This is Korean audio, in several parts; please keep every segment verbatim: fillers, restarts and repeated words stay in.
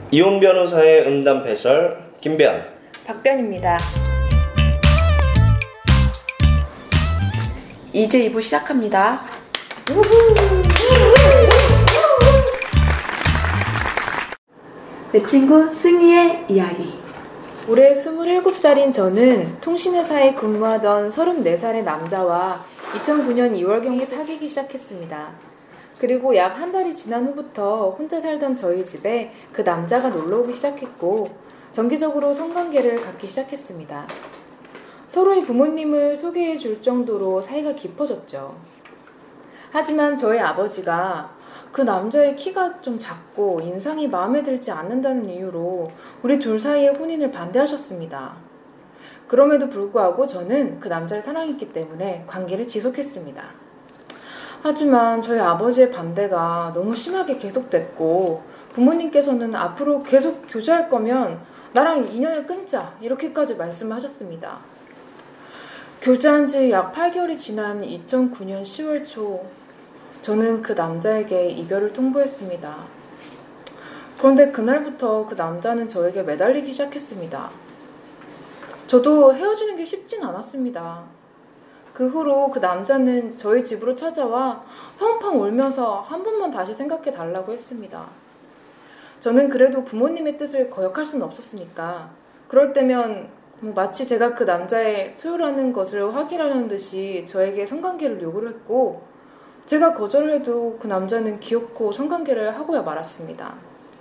이혼 변호사의 음담 배설 김변, 박변입니다. 이제 이 부 시작합니다. 내 친구 승희의 이야기. 올해 스물일곱 살인 저는 통신회사에 근무하던 서른네 살의 남자와 이천구 년 이월경에 사귀기 시작했습니다. 그리고 약 한 달이 지난 후부터 혼자 살던 저희 집에 그 남자가 놀러오기 시작했고 정기적으로 성관계를 갖기 시작했습니다. 서로의 부모님을 소개해 줄 정도로 사이가 깊어졌죠. 하지만 저희 아버지가 그 남자의 키가 좀 작고 인상이 마음에 들지 않는다는 이유로 우리 둘 사이의 혼인을 반대하셨습니다. 그럼에도 불구하고 저는 그 남자를 사랑했기 때문에 관계를 지속했습니다. 하지만 저희 아버지의 반대가 너무 심하게 계속됐고 부모님께서는 앞으로 계속 교제할 거면 나랑 인연을 끊자 이렇게까지 말씀하셨습니다. 교제한 지 약 팔 개월이 지난 이천구 년 시월 초 저는 그 남자에게 이별을 통보했습니다. 그런데 그날부터 그 남자는 저에게 매달리기 시작했습니다. 저도 헤어지는 게 쉽진 않았습니다. 그 후로 그 남자는 저희 집으로 찾아와 펑펑 울면서 한 번만 다시 생각해 달라고 했습니다. 저는 그래도 부모님의 뜻을 거역할 수는 없었으니까 그럴 때면 뭐 마치 제가 그 남자의 소유라는 것을 확인하는 듯이 저에게 성관계를 요구를 했고 제가 거절을 해도 그 남자는 기어코 성관계를 하고야 말았습니다.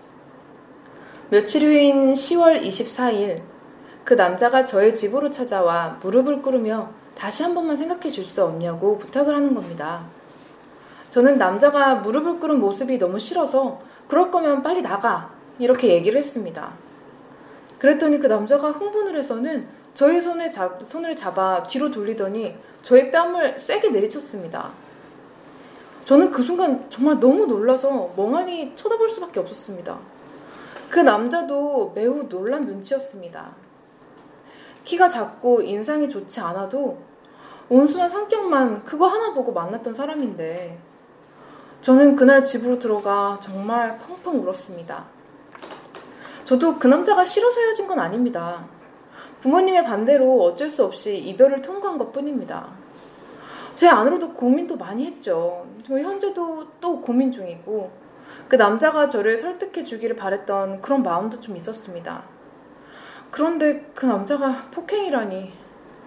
며칠 후인 시월 이십사일 그 남자가 저의 집으로 찾아와 무릎을 꿇으며 다시 한 번만 생각해 줄 수 없냐고 부탁을 하는 겁니다. 저는 남자가 무릎을 꿇은 모습이 너무 싫어서 그럴 거면 빨리 나가 이렇게 얘기를 했습니다. 그랬더니 그 남자가 흥분을 해서는 저의 손에 잡, 손을 잡아 뒤로 돌리더니 저의 뺨을 세게 내리쳤습니다. 저는 그 순간 정말 너무 놀라서 멍하니 쳐다볼 수밖에 없었습니다. 그 남자도 매우 놀란 눈치였습니다. 키가 작고 인상이 좋지 않아도 온순한 성격만 그거 하나 보고 만났던 사람인데 저는 그날 집으로 들어가 정말 펑펑 울었습니다. 저도 그 남자가 싫어서 헤어진 건 아닙니다. 부모님의 반대로 어쩔 수 없이 이별을 통과한 것 뿐입니다. 제 안으로도 고민도 많이 했죠. 현재도 또 고민 중이고 그 남자가 저를 설득해 주기를 바랬던 그런 마음도 좀 있었습니다. 그런데 그 남자가 폭행이라니.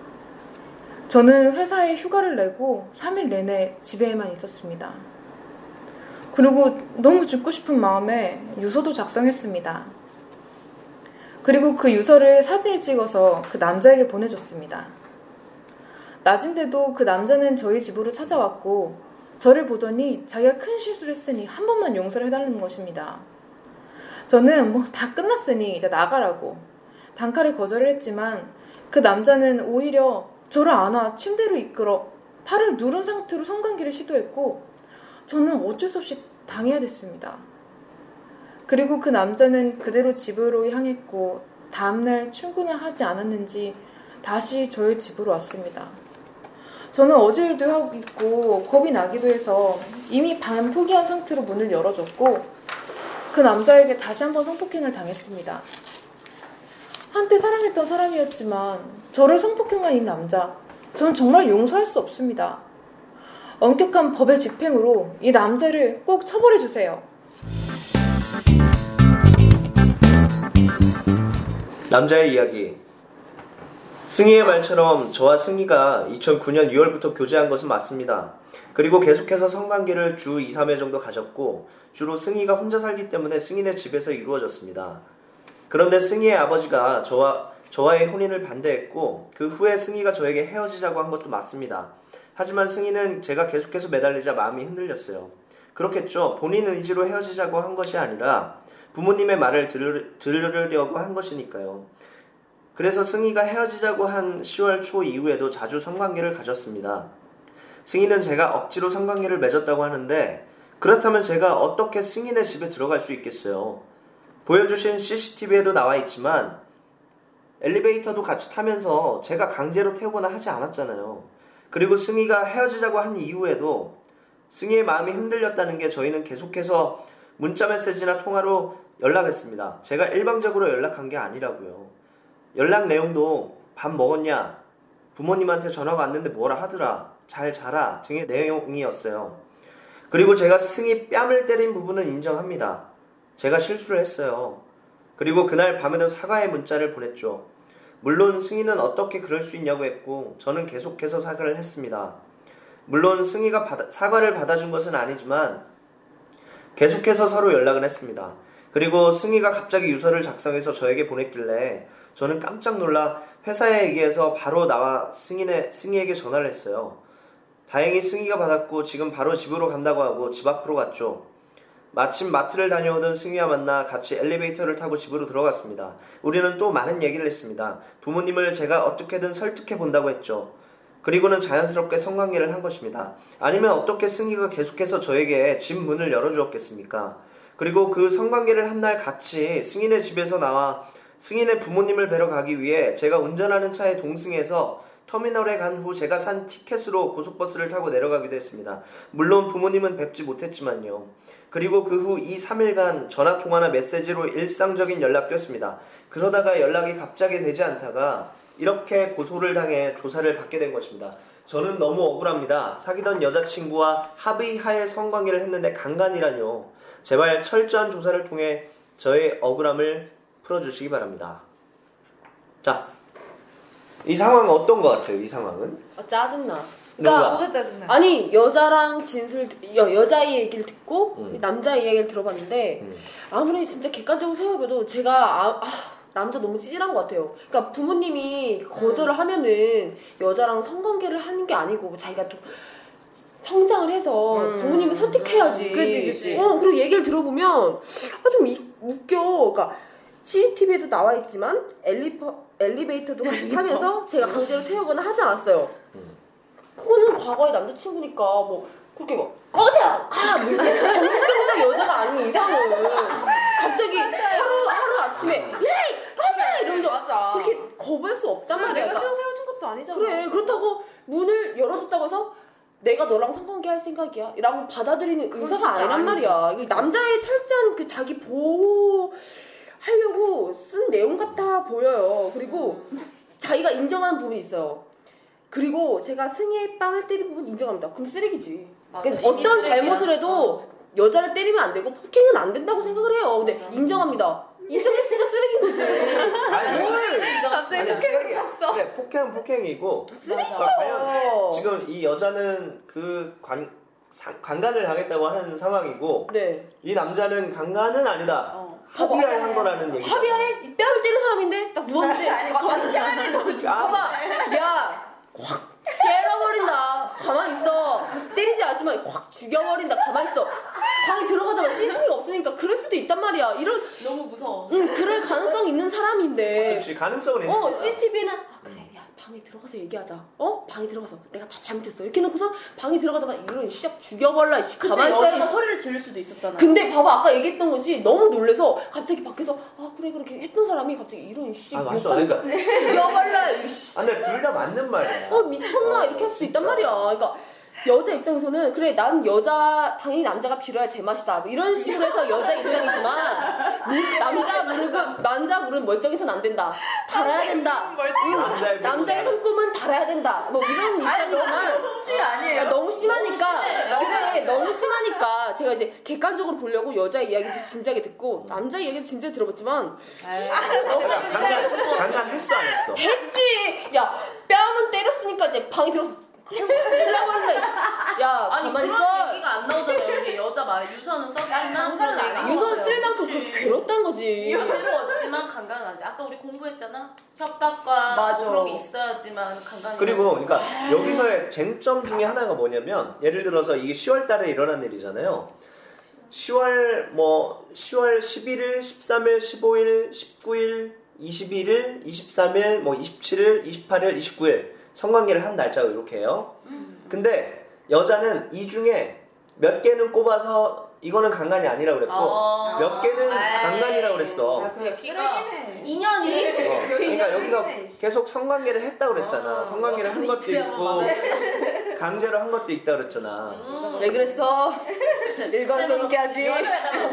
저는 회사에 휴가를 내고 삼 일 내내 집에만 있었습니다. 그리고 너무 죽고 싶은 마음에 유서도 작성했습니다. 그리고 그 유서를 사진을 찍어서 그 남자에게 보내줬습니다. 낮인데도 그 남자는 저희 집으로 찾아왔고 저를 보더니 자기가 큰 실수를 했으니 한 번만 용서를 해달라는 것입니다. 저는 뭐 다 끝났으니 이제 나가라고 단칼에 거절을 했지만 그 남자는 오히려 저를 안아 침대로 이끌어 팔을 누른 상태로 성관계를 시도했고 저는 어쩔 수 없이 당해야 됐습니다. 그리고 그 남자는 그대로 집으로 향했고 다음날 출근을 하지 않았는지 다시 저희 집으로 왔습니다. 저는 어제 일도 하고 있고 겁이 나기도 해서 이미 방은 포기한 상태로 문을 열어줬고 그 남자에게 다시 한번 성폭행을 당했습니다. 한때 사랑했던 사람이었지만 저를 성폭행한 이 남자, 저는 정말 용서할 수 없습니다. 엄격한 법의 집행으로 이 남자를 꼭 처벌해 주세요. 남자의 이야기. 승희의 말처럼 저와 승희가 이천구 년 유월부터 교제한 것은 맞습니다. 그리고 계속해서 성관계를 주 이, 삼 회 정도 가졌고 주로 승희가 혼자 살기 때문에 승희네 집에서 이루어졌습니다. 그런데 승희의 아버지가 저와, 저와의 혼인을 반대했고 그 후에 승희가 저에게 헤어지자고 한 것도 맞습니다. 하지만 승희는 제가 계속해서 매달리자 마음이 흔들렸어요. 그렇겠죠. 본인 의지로 헤어지자고 한 것이 아니라 부모님의 말을 들으, 들으려고 한 것이니까요. 그래서 승희가 헤어지자고 한 시월 초 이후에도 자주 성관계를 가졌습니다. 승희는 제가 억지로 성관계를 맺었다고 하는데 그렇다면 제가 어떻게 승희네 집에 들어갈 수 있겠어요? 보여주신 씨씨티비에도 나와 있지만 엘리베이터도 같이 타면서 제가 강제로 태우거나 하지 않았잖아요. 그리고 승희가 헤어지자고 한 이후에도 승희의 마음이 흔들렸다는 게 저희는 계속해서 문자 메시지나 통화로 연락했습니다. 제가 일방적으로 연락한 게 아니라고요. 연락 내용도 밥 먹었냐? 부모님한테 전화가 왔는데 뭐라 하더라? 잘 자라? 등의 내용이었어요. 그리고 제가 승희 뺨을 때린 부분은 인정합니다. 제가 실수를 했어요. 그리고 그날 밤에도 사과의 문자를 보냈죠. 물론 승희는 어떻게 그럴 수 있냐고 했고 저는 계속해서 사과를 했습니다. 물론 승희가 받아, 사과를 받아준 것은 아니지만 계속해서 서로 연락을 했습니다. 그리고 승희가 갑자기 유서를 작성해서 저에게 보냈길래 저는 깜짝 놀라 회사에 얘기해서 바로 나와 승희네, 승희에게 전화를 했어요. 다행히 승희가 받았고 지금 바로 집으로 간다고 하고 집 앞으로 갔죠. 마침 마트를 다녀오던 승희와 만나 같이 엘리베이터를 타고 집으로 들어갔습니다. 우리는 또 많은 얘기를 했습니다. 부모님을 제가 어떻게든 설득해 본다고 했죠. 그리고는 자연스럽게 성관계를 한 것입니다. 아니면 어떻게 승희가 계속해서 저에게 집 문을 열어주었겠습니까? 그리고 그 성관계를 한 날 같이 승희네 집에서 나와 승희네 부모님을 뵈러 가기 위해 제가 운전하는 차에 동승해서 터미널에 간 후 제가 산 티켓으로 고속버스를 타고 내려가기도 했습니다. 물론 부모님은 뵙지 못했지만요. 그리고 그 후 이, 삼 일간 전화통화나 메시지로 일상적인 연락도 했습니다. 그러다가 연락이 갑자기 되지 않다가 이렇게 고소를 당해 조사를 받게 된 것입니다. 저는 너무 억울합니다. 사귀던 여자친구와 합의하에 성관계를 했는데 강간이라뇨. 제발 철저한 조사를 통해 저의 억울함을 풀어주시기 바랍니다. 자, 이 상황은 어떤 것 같아요? 이 상황은? 아, 짜증나. 누가? 그러니까 아니 여자랑 진술 여, 여자의 얘기를 듣고 음. 남자의 얘기를 들어봤는데 음. 아무리 진짜 객관적으로 생각해봐도 제가 아, 아, 남자 너무 찌질한 것 같아요. 그러니까 부모님이 거절을 하면은 여자랑 성관계를 하는 게 아니고 자기가 또 성장을 해서 음. 부모님을 설득해야지. 그치, 그치. 어, 그리고 얘기를 들어보면 아, 좀 이, 웃겨. 그러니까 씨씨티비에도 나와 있지만 엘리퍼, 엘리베이터도 같이 타면서 제가 강제로 태우거나 하지 않았어요. 음. 그거는 과거의 남자친구니까 뭐 그렇게 뭐 꺼져! 가! 뭐 정신병자 여자가 아닌 이상은 갑자기 하루 하루 아침에 예이! 꺼져! 이러면서 맞아. 그렇게 거부할 수 없단 말이야. 내가 그러니까 신혼 세워준 것도 아니잖아. 그래 그렇다고 문을 열어줬다고 해서 내가 너랑 성관계 할 생각이야 라고 받아들이는 의사가 진짜 아니란 아니지. 말이야. 이게 남자의 철저한 그 자기 보호 하려고 쓴 내용 같아 보여요. 그리고 자기가 인정하는 부분이 있어요. 그리고 제가 승희의 빵을 때린 부분 인정합니다. 그럼 쓰레기지. 맞아, 그러니까 이미 어떤 쓰레기야. 잘못을 해도 여자를 때리면 안 되고 폭행은 안 된다고 생각을 해요. 근데 맞아. 인정합니다. 인정했으니까 쓰레기인 거지. 아니, 뭘 아니, 쓰레기. 그래, 폭행은 폭행이고. 쓰레기야. 과연 지금 이 여자는 그 관, 사, 강간을 당했다고 하는 상황이고, 네. 이 남자는 강간은 아니다. 어. 합의하에 한 거라는 얘기. 합의하에 이 뺨을 때린 사람인데 딱 누웠는데 아니, 그건 뺨에 너무 봐봐 야 확 째려버린다. 가만히 있어. 때리지 않지만 확 죽여버린다. 가만히 있어. 방에 들어가자마자 씨씨티비가 없으니까 그럴 수도 있단 말이야. 이런 너무 무서워. 응 그럴 가능성 있는 사람인데 그렇지, 가능성은 있는 어 거야. 씨씨티비는 아 그래 야 방에 들어가서 얘기하자. 어 방에 들어가서 내가 다 잘못했어 이렇게 놓고선 방에 들어가자마자 이런 시작 죽여버라 씨 가만히 있어. 여자가 소리를 지를 수도 있었잖아. 근데 봐봐 아까 얘기했던 거지 너무 놀래서 갑자기 밖에서 아 그래 그렇게 했던 사람이 갑자기 이런 씨 아, 맞아. 그러니까. 죽여버라 이씨 아, 근데 둘 다 맞는 말이야. 어 미쳤나 어, 이렇게 할 수도 진짜. 있단 말이야. 그러니까 여자 입장에서는 그래 난 여자 당연히 남자가 빌어야 제맛이다 뭐 이런 식으로 해서 여자 입장이지만 물, 남자 무릎은 남자 무릎 멀쩡해서는 안 된다. 달아야 된다. 응, 남자의 남자의 무릎은 손금은 달아야 된다. 뭐 이런 입장이지만 성주이 아니에요. 야, 너무 심하니까 너무 심해. 그래 너무 심하니까 제가 이제 객관적으로 보려고 여자 이야기도 진지하게 듣고 남자 이야기도 진지하게 들어봤지만 강간, 강간 했어, 안 했어? 했지. 야 뺨은 때렸으니까 이제 방에 들어서 찔러버린다. 야 아니 가만 그런 있어. 얘기가 안 나오잖아요. 여기 여자 말 유서는 썼지만 그런 얘기가 안 유선 나와요. 쓸 만큼 그치. 그렇게 괴롭다는 거지. 괴로웠지만 강간은 아니지. 아까 우리 공부했잖아. 협박과 맞아. 그런 게 있어야지만 강간이. 그리고 그러니까 여기서의 쟁점 중에 하나가 뭐냐면 예를 들어서 이게 시월 달에 일어난 일이잖아요. 시월 뭐 시월 십일일, 십삼일, 십오일, 십구일, 이십일일, 이십삼일, 뭐 이십칠일, 이십팔일, 이십구일 성관계를 한 날짜가 이렇게 해요. 근데 여자는 이 중에 몇 개는 꼽아서 이거는 강간이 아니라고 그랬고 어. 몇 개는 에이. 강간이라고 그랬어. 기가 이 년이 어, 그러니까 여기서 계속 성관계를 했다고 그랬잖아. 어, 성관계를 한 것도 이틀이야, 있고 맞아. 강제로 한 것도 있다 그랬잖아. 음. 왜 그랬어? 일관성 있게 하지. 여자가 약간 목소리 했어.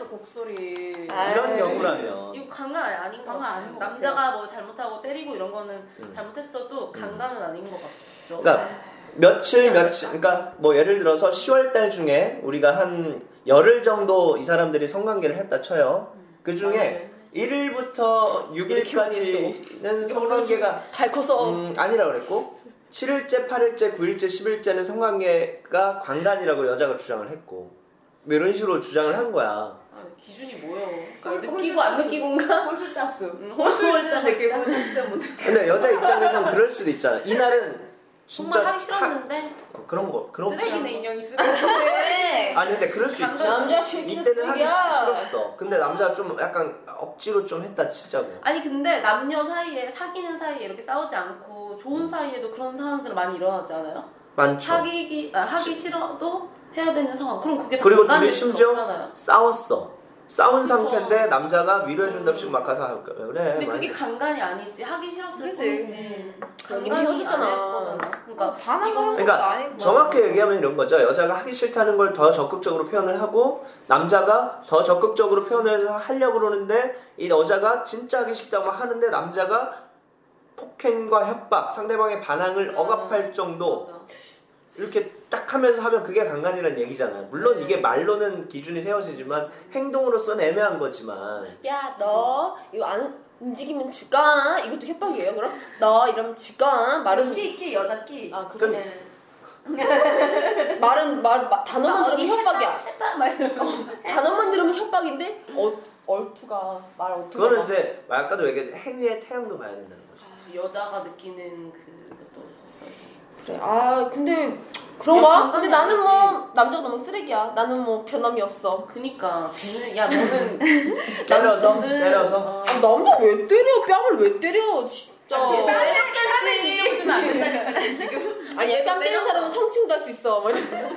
곡소리. 아, 이런 에이. 경우라면 이거 강간 아니- 아닌 것 강간 같아요. 아닌 것 남자가 뭐 잘못하고 때리고 이런 거는 음. 잘못했어도 강간은 아닌 것 같죠. 그러니까 며칠 며칠 그러니까 뭐 예를 들어서 시월 달 중에 우리가 한 열흘 정도 이 사람들이 성관계를 했다 쳐요. 그 중에 일 일부터 육 일까지는 성관계가 발 커서 음, 아니라고 그랬고 칠 일째, 팔 일째, 구 일째, 십 일째는 성관계가 관간이라고 여자가 주장을 했고 뭐 이런 식으로 주장을 한 거야. 아, 기준이 뭐예요? 그러니까 느끼고 안 느끼고인가? 홀수짝수. 응, 홀수홀짝 느끼고 홀짝. 홀수 때못 느끼고. 근데 여자 입장에선 그럴 수도 있잖아. 이날은 진짜 정말 하기 싫었는데 하- 그런 거 그런 거 쓰레기네 인형이 쓰레기네. 아니 근데 그럴 수 있지. 남자 새끼는 이때는 하기 쓰레기야. 싫었어. 근데 남자가 좀 약간 억지로 좀 했다 치자고. 아니 근데 남녀 사이에 사귀는 사이에 이렇게 싸우지 않고 좋은 사이에도 그런 상황들은 많이 일어나지 않아요? 많죠. 사귀기 아, 하기 싫어도 해야 되는 상황. 그럼 그게 다 그리고 강간일 둘이 수는 심지어 없잖아요. 싸웠어. 싸운 그쵸. 상태인데 남자가 위로해준답시고 막 가서 할 거야. 그래. 근데 그게 많이- 강간이 아니지 하기 싫었을 그치. 뿐이지. 여기는 강간이 헤어졌잖아. 아닐 거잖아. 그러니까 반항 이거는 그런 것도 그러니까 아니고. 정확히 얘기하면 이런 거죠. 여자가 하기 싫다는 걸 더 적극적으로 표현을 하고 남자가 더 적극적으로 표현을 하려고 그러는데 이 여자가 진짜 하기 싫다고 하는데 남자가 폭행과 협박, 상대방의 반항을 음, 억압할 정도 맞아. 이렇게 딱 하면서 하면 그게 강간이라는 얘기잖아요. 물론 이게 말로는 기준이 세워지지만 행동으로서는 애매한 거지만 야 너 이거 안 움직이면 죽아. 이것도 협박이에요 그럼? 너 이러면 죽아. 말은 끼, 끼, 여자 끼. 아 그러네. 말은 말, 말 단어만 들으면 협박이야. 했다, 막 이러고. 단어만 들으면 협박인데 어, 얼투가 말 얼투가 그거는 막- 이제 아까도 얘기했 행위의 태양도 봐야 된다는 거죠. 여자가 느끼는 그것도 그래. 아 근데 그런가? 야, 근데 강간이 나는 뭐 아니지. 남자가 너무 쓰레기야. 나는 뭐 변함이 없어. 그니까 걔는 야 너는 때려서 너는, 때려서 어, 아, 남자 왜 때려? 뺨을 왜 때려? 진짜. 얘 뺨 지 뒤집어주면 안 된다니까 지금. 아니 뺨 때리는 때려서. 사람은 성층도 할 수 있어. 막 이러면서.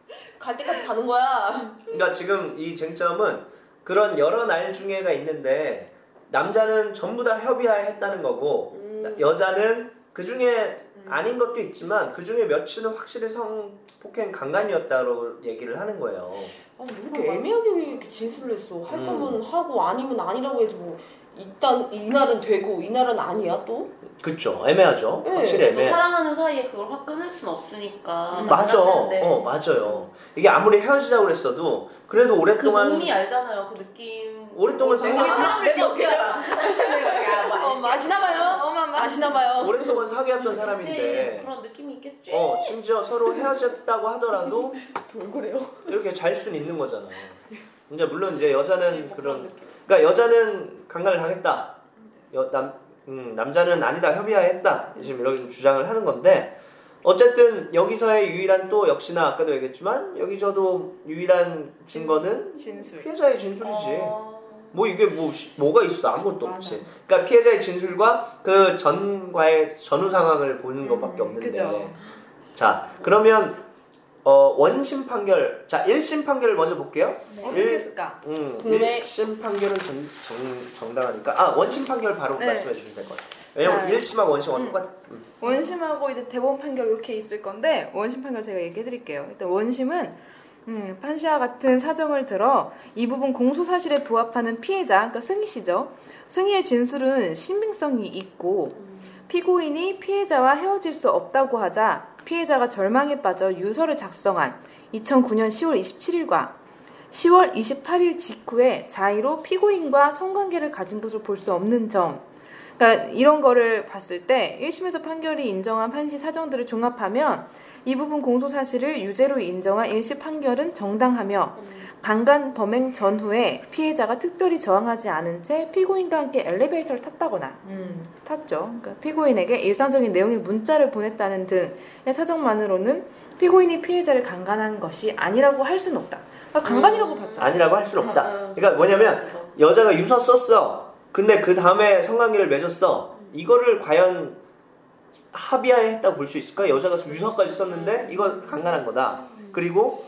갈 때까지 가는 거야. 그러니까 지금 이 쟁점은 그런 여러 날 중에가 있는데 남자는 전부 다 협의하에 했다는 거고 음. 여자는 그 중에 아닌 것도 있지만 그 중에 며칠은 확실히 성폭행 강간이었다고 얘기를 하는 거예요. 아, 왜 이렇게 애매하게 이렇게 진술을 했어. 할 음. 거면 하고 아니면 아니라고 해야지 뭐. 일단 이날은 되고 이날은 아니야 또? 그쵸. 애매하죠. 네. 확실히 또 애매해. 사랑하는 사이에 그걸 확 끊을 순 없으니까. 맞아. 만났는데. 어, 맞아요. 이게 아무리 헤어지자고 그랬어도 그래도 그 오랫동안 몸이 알잖아요. 그 느낌. 오랫동안 내가 사귀- 사람을 내가 어떻게 알아? 내가 야, 뭐 어, 아시나봐요. 어마마. 아시나봐요. 오랫동안 사귀었던 알지. 사람인데 그런 느낌이 있겠지. 어, 심지어 서로 헤어졌다고 하더라도 돌고래요. 이렇게 잘 수는 있는 거잖아요. 이제 물론 이제 여자는 뭐 그런 느낌. 그러니까 여자는 강간을 당했다. 여, 남, 음, 남자는 아니다. 협의하였다. 지금 이렇게 주장을 하는 건데 어쨌든 여기서의 유일한 또 역시나 아까도 얘기했지만 여기서도 유일한 증거는 진술. 피해자의 진술이지. 어... 뭐 이게 뭐 뭐가 있어 아무것도 맞아. 없지. 그러니까 피해자의 진술과 그 전과의 전후 상황을 보는 것밖에 없는데. 그죠. 자 그러면 어, 원심 판결. 자 일 심 판결을 먼저 볼게요. 네. 어떻게 일- 했을까? 음, 궁금해. 일 심 판결은 정, 정, 정당하니까 아 원심 판결 바로 네. 말씀해 주시면 될 것 같아요. 왜냐면 네. 일 심하고 원심은 음. 똑같아. 음. 원심하고 이제 대법원 판결 이렇게 있을 건데 원심 판결 제가 얘기해 드릴게요. 일단 원심은 음, 판시와 같은 사정을 들어 이 부분 공소 사실에 부합하는 피해자, 그러니까 승희 씨죠. 승희의 진술은 신빙성이 있고 피고인이 피해자와 헤어질 수 없다고 하자 피해자가 절망에 빠져 유서를 작성한 이천구 년 시월 이십칠일과 시월 이십팔일 직후에 자의로 피고인과 성관계를 가진 것으로 볼 수 없는 점. 그러니까 이런 거를 봤을 때 일 심에서 판결이 인정한 판시 사정들을 종합하면 이 부분 공소 사실을 유죄로 인정한 일 심 판결은 정당하며 강간 범행 전후에 피해자가 특별히 저항하지 않은 채 피고인과 함께 엘리베이터를 탔다거나 음. 탔죠. 그러니까 피고인에게 일상적인 내용의 문자를 보냈다는 등의 사정만으로는 피고인이 피해자를 강간한 것이 아니라고 할 수는 없다. 그러니까 강간이라고 봤잖아. 아니라고 할 수는 없다. 음, 음. 그러니까 뭐냐면 여자가 유서 썼어. 근데 그 다음에 성관계를 맺었어. 이거를 과연 합의하에 했다고 볼 수 있을까? 여자가 유서까지 썼는데 이거 강간한 거다. 그리고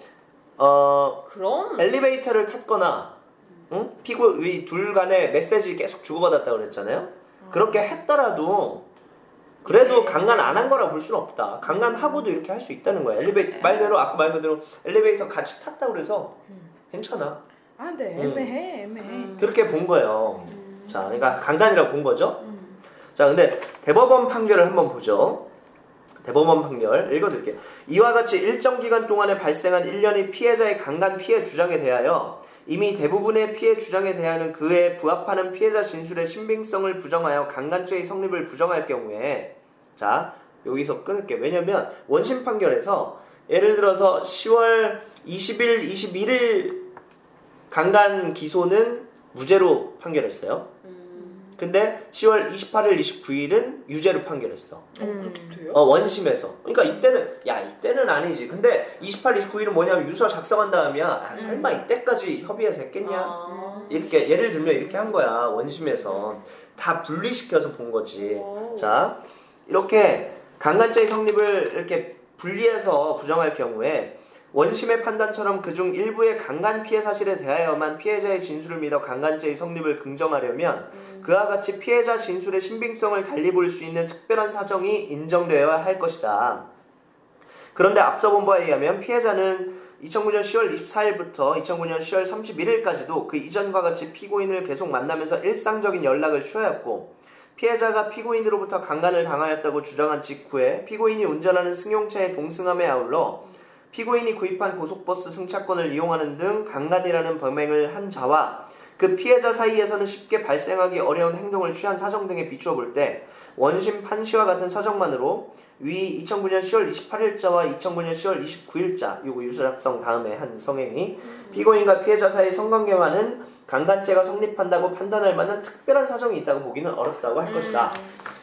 어 그럼 엘리베이터를 탔거나 응? 피고 이 둘 간에 메시지 계속 주고받았다고 그랬잖아요. 그렇게 했더라도 그래도 강간 안 한 거라 볼 수는 없다. 강간하고도 이렇게 할 수 있다는 거야. 엘리베이터 말대로 아까 말 그대로 엘리베이터 같이 탔다고 그래서 괜찮아. 아, 네, 애매해, 애매해. 음. 그렇게 본 거예요. 음. 자, 그러니까 강간이라고 본 거죠. 음. 자, 근데 대법원 판결을 한번 보죠. 대법원 판결 읽어드릴게요. 이와 같이 일정 기간 동안에 발생한 일련의 피해자의 강간 피해 주장에 대하여 이미 대부분의 피해 주장에 대하여는 그에 부합하는 피해자 진술의 신빙성을 부정하여 강간죄의 성립을 부정할 경우에, 자, 여기서 끊을게요. 왜냐면 원심 판결에서 예를 들어서 시월 이십일, 이십일일 강간 기소는 무죄로 판결했어요. 근데 시월 이십팔일, 이십구일은 유죄로 판결했어. 어, 그렇게 돼요? 어, 원심에서. 그러니까 이때는, 야, 이때는 아니지. 근데 이십팔, 이십구일은 뭐냐면 유서 작성한 다음이야. 아, 설마 이때까지 협의해서 했겠냐? 아. 이렇게, 예를 들면 이렇게 한 거야. 원심에서. 다 분리시켜서 본 거지. 오. 자, 이렇게 강간죄의 성립을 이렇게 분리해서 부정할 경우에 원심의 판단처럼 그중 일부의 강간 피해 사실에 대하여만 피해자의 진술을 믿어 강간죄의 성립을 긍정하려면 음. 그와 같이 피해자 진술의 신빙성을 달리 볼 수 있는 특별한 사정이 인정되어야 할 것이다. 그런데 앞서 본 바에 의하면 피해자는 이천구년 시월 이십사일부터 이천구년 시월 삼십일일까지도 그 이전과 같이 피고인을 계속 만나면서 일상적인 연락을 취하였고 피해자가 피고인으로부터 강간을 당하였다고 주장한 직후에 피고인이 운전하는 승용차에 동승함에 아울러 피고인이 구입한 고속버스 승차권을 이용하는 등 강간이라는 범행을 한 자와 그 피해자 사이에서는 쉽게 발생하기 어려운 행동을 취한 사정 등에 비추어 볼 때 원심 판시와 같은 사정만으로 위 이천구년 시월 이십팔일자와 이천구년 시월 이십구일자 요거 유서 작성 다음에 한 성행위 피고인과 피해자 사이 성관계와는 강간죄가 성립한다고 판단할 만한 특별한 사정이 있다고 보기는 어렵다고 할 것이다.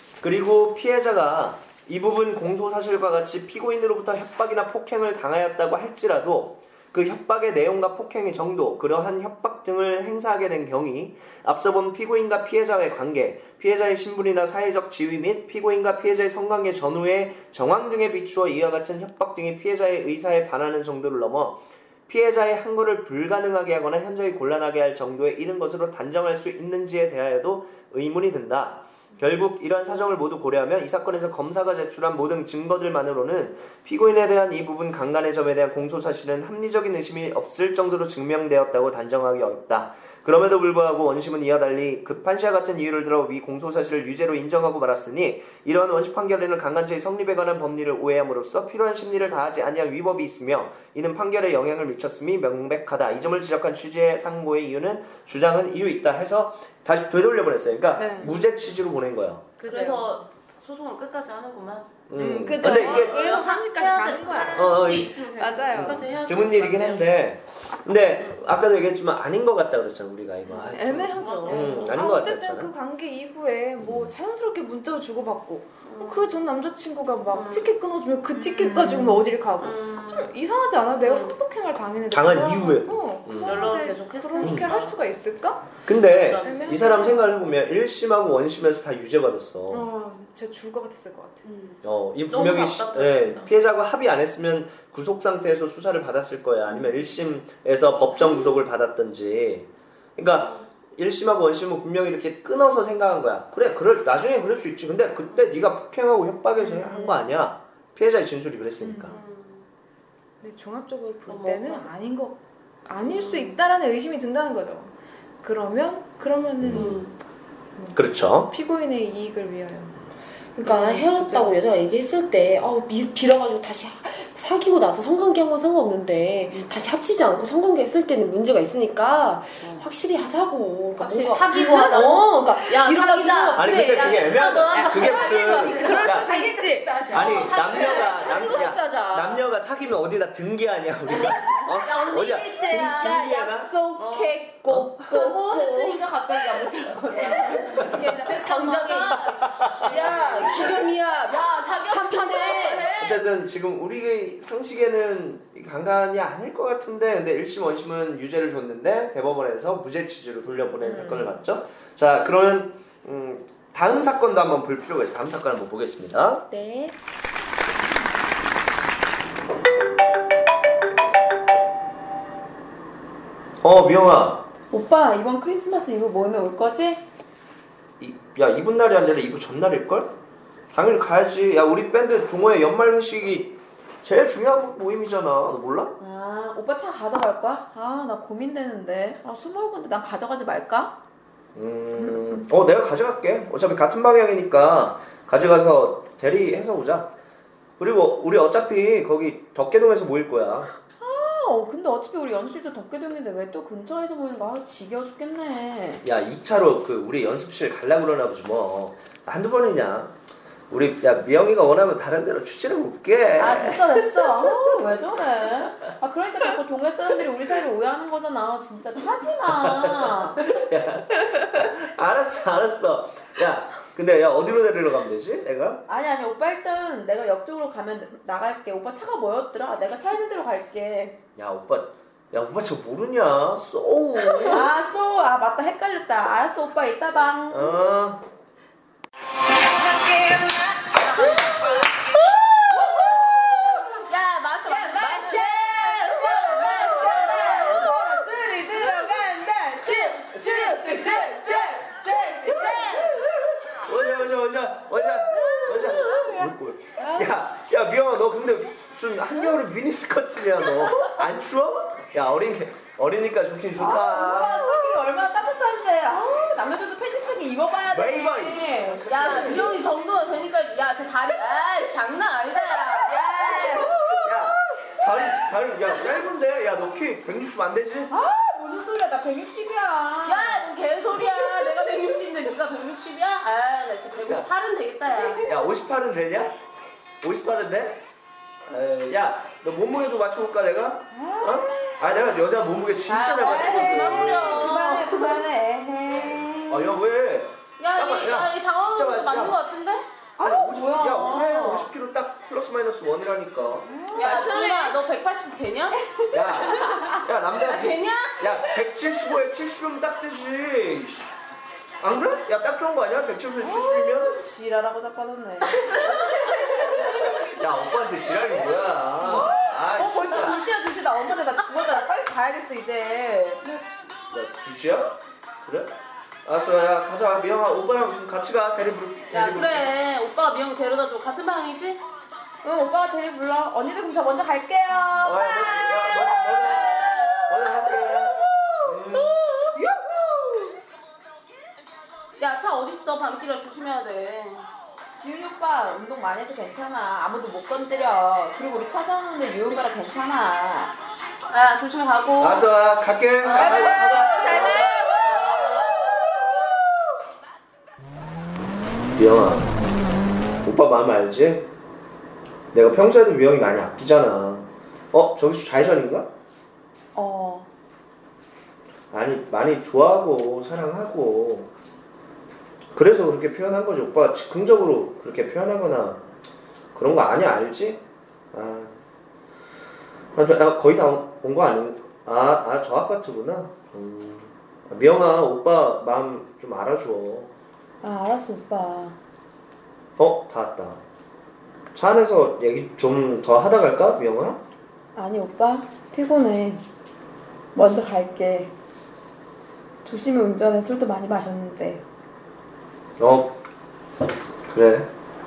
그리고 피해자가 이 부분 공소사실과 같이 피고인으로부터 협박이나 폭행을 당하였다고 할지라도 그 협박의 내용과 폭행의 정도, 그러한 협박 등을 행사하게 된 경위, 앞서 본 피고인과 피해자의 관계, 피해자의 신분이나 사회적 지위 및 피고인과 피해자의 성관계 전후의 정황 등에 비추어 이와 같은 협박 등이 피해자의 의사에 반하는 정도를 넘어 피해자의 항거를 불가능하게 하거나 현저히 곤란하게 할 정도에 이른 것으로 단정할 수 있는지에 대하여도 의문이 든다. 결국 이러한 사정을 모두 고려하면 이 사건에서 검사가 제출한 모든 증거들만으로는 피고인에 대한 이 부분 강간의 점에 대한 공소사실은 합리적인 의심이 없을 정도로 증명되었다고 단정하기 어렵다. 그럼에도 불구하고 원심은 이와 달리 급한 시와 같은 이유를 들어 위 공소사실을 유죄로 인정하고 말았으니 이러한 원심 판결에는 강간죄의 성립에 관한 법리를 오해함으로써 필요한 심리를 다하지 아니한 위법이 있으며 이는 판결에 영향을 미쳤음이 명백하다. 이 점을 지적한 취지의 상고의 이유는 주장은 이유 있다 해서 다시 되돌려 보냈어요. 그러니까 네. 무죄 취지로 보낸 거예요. 그래서 소송을 끝까지 하는구만. 음, 그죠. 근데 이게 그래서 삼십까지 가는 거야. 어, 어, 게 이- 있으면 그냥 맞아요. 끝까지 해야 드문 일이긴 한데 근데 아까도 얘기했지만 아닌 것 같다 그랬잖아 우리가 이거. 아, 좀- 애매하죠. 음, 아닌 아, 것 같다 어쨌든 했잖아. 그 관계 이후에 뭐 자연스럽게 문자를 주고받고 음. 그 전 남자친구가 막 음. 티켓 끊어주면 그 티켓 가지고 뭐 어디를 가고 음. 좀 이상하지 않아? 내가 음. 성폭행을 당했는데 당한 그 사람은- 이후에. 어, 그 음. 사람한테 연락을 계속 했으니까. 그렇게 할 수가 있을까? 근데 애매하죠. 이 사람 생각을 해보면 일심하고 원심에서 다 유죄받았어. 어, 제 죽을 것 같았을 것 같아. 어, 이 너무 분명히 시- 답답하겠다. 예, 피해자가 합의 안 했으면 구속 상태에서 수사를 받았을 거야. 아니면 일심에서 법정 구속을 받았든지. 그러니까 일심하고 원심은 분명히 이렇게 끊어서 생각한 거야. 그래, 그럴 나중에 그럴 수 있지. 근데 그때 네가 폭행하고 협박해서 한 거 아니야. 피해자의 진술이 그랬으니까. 근데 종합적으로 볼 어머. 때는 아닌 거 아닐 수 있다라는 의심이 든다는 거죠. 그러면 그러면은 음. 그렇죠. 피고인의 이익을 위하여. 그러니까 헤어졌다고 여자가 얘기했을 때 어, 미, 빌어가지고 다시 하- 사귀고 나서 성관계 한 건 상관없는데 다시 합치지 않고 성관계 했을 때는 문제가 있으니까 확실히 하자고. 그러니까 확실히 뭔가- 사귀고 하자고? 어, 그러니까 야, 빌어가지고 사귀자. 아니 그래, 근데 야, 그게 애매하다. 싸워. 그게 무슨 야, 알겠지? 아니 어, 남녀가 사귀고 남, 야, 싸자. 남녀가 사귀면 어디다 등기하냐 우리가? 어? 야, 오늘 어디야? 일일째야. 야, 등기해라? 약속했고 그거 했으니까 갑자기 야 못할 거잖아. 그게 아니라 감정이 야 기념이야 야 사귀었을 한판에. 때 어쨌든 지금 우리 상식에는 강간이 아닐 것 같은데 근데 일심 원심은 유죄를 줬는데 대법원에서 무죄 취지로 돌려보낸 음. 사건을 봤죠. 자 그러면 음, 다음 사건도 한번 볼 필요가 있어요. 다음 사건 한번 보겠습니다. 네. 어 미영아, 오빠 이번 크리스마스 이브 모임에 올 거지? 이, 야 이분 날이 아니라 이분 전날일걸? 당연히 가야지. 야 우리 밴드 동호회 연말 회식이 제일 중요한 모임이잖아. 너 몰라? 아, 오빠 차 가져갈 거야? 아, 나 고민되는데. 아, 술 먹을 건데 난 가져가지 말까? 음, 어 내가 가져갈게. 어차피 같은 방향이니까 가져가서 대리해서 오자. 그리고 우리 어차피 거기 덕계동에서 모일 거야. 어, 근데 어차피 우리 연습실도 덕계동인데 왜 또 근처에서 모이는 거? 아, 지겨워 죽겠네. 야, 이 차로 그 우리 연습실 갈라 그러나 보지 뭐. 한두 번이냐? 우리 야 미영이가 원하면 다른 데로 추진해 볼게. 아, 됐어, 됐어. 아, 왜 저래? 아, 그러니까 자꾸 동네 사람들이 우리 사이를 오해하는 거잖아. 진짜 하지 마. 알았어, 알았어. 야, 근데 야 어디로 데리러 가면 되지? 내가? 아니, 아니, 오빠 일단 내가 옆쪽으로 가면 나갈게. 오빠 차가 뭐였더라? 내가 차 있는 데로 갈게. 야, 오빠, 야 오빠 저 모르냐? 쏘. 아, 쏘. 아, 맞다. 헷갈렸다. 알았어, 오빠 이따 봐. 어. 야 마셔 마셔 마셔. 술이 들어간다. 오자, 오자, 오자, 오자, 오자. 야, 야 미영아, 너 근데 무슨 한겨울에 미니스커트냐 너? 안 추워? 야 어린 게 어리니까 좋긴 좋다. 아, 쓰기 얼마나 따뜻한데. 아우, 남자들도 팬티 쓰기 입어봐야 돼. 웨이버. 야 미영이 정도가 되니까 야제 다리 아 장난 아니다 야. 야, 다리, 다리, 야 짧은데, 야 너 키 백육십 안 되지? 아, 무슨 소리야. 나 백육십이야. 야, 뭔 개소리야. 내가 백육십인데 네가 백육십이야? 아, 나 진짜 백오십팔은 되겠다, 야. 야 오십팔은 되냐? 오십팔은 돼? 에이, 야, 너 몸무게도 맞춰볼까 내가? 어? 아 내가 여자 몸무게 진짜 잘 아, 맞추거든. 그만하려. 그만해, 그만해. 에헤이. 아, 야 왜? 야, 잠깐만, 이, 야, 이 진짜 당황하는 거 말- 맞는 야. 거 같은데? 아니 오십, 뭐야. 야 그래 오십 킬로그램 딱 플러스 마이너스 원이라니까. 야, 수아, 너 백팔십 되냐? 야, 야 남자, 야, 되냐? 야 백칠십오에 칠십이면 딱 되지. 안 그래? 야 딱 좋은 거 아니야? 백칠십오에 칠십이면? 지랄하고 자빠졌네. 야 오빠한테 지랄이 뭐야? 아 어, 벌써 진짜. 두 시야, 두 시. 나 엄마한테 나 죽었잖아. 빨리 가야겠어, 이제. 야, 두 시야? 그래? 알았어, 야, 가자. 미영아, 오빠랑 같이 가. 대리 부르. 야, 대리 부르. 그래. 오빠가 미영이 데려다 줘. 같은 방이지? 응, 오빠가 데리 불러. 언니들 그럼 저 먼저 갈게요. 어, 야, 너, 야, 너, 너는, 너는 할게. 음. 야, 차 어딨어? 밤길에 조심해야 돼. 지훈이 오빠 운동 많이 해서 괜찮아. 아무도 못 건드려. 그리고 우리 차 세우는데 유흥가라 괜찮아. 야, 조심히 가고. 알았어, 갈게. 가자, 가자. 잘 가. 미영아, 오빠 마음 알지? 내가 평소에도 미영이 많이 아끼잖아. 어, 저기서 좌회전인가? 어. 아니, 많이 좋아하고 사랑하고 그래서 그렇게 표현한 거지. 오빠가 즉흥적으로 그렇게 표현하거나 그런 거 아니야, 알지? 아, 나, 나 거의 다 온 거 아닌? 아, 아, 저 아파트구나. 음. 미영아, 오빠 마음 좀 알아줘. 아, 알았어, 오빠. 어, 다 왔다. 차 안에서 얘기 좀 더 하다 갈까, 미영아? 아니, 오빠. 피곤해. 먼저 갈게. 조심히 운전해. 술도 많이 마셨는데. 어, 그래.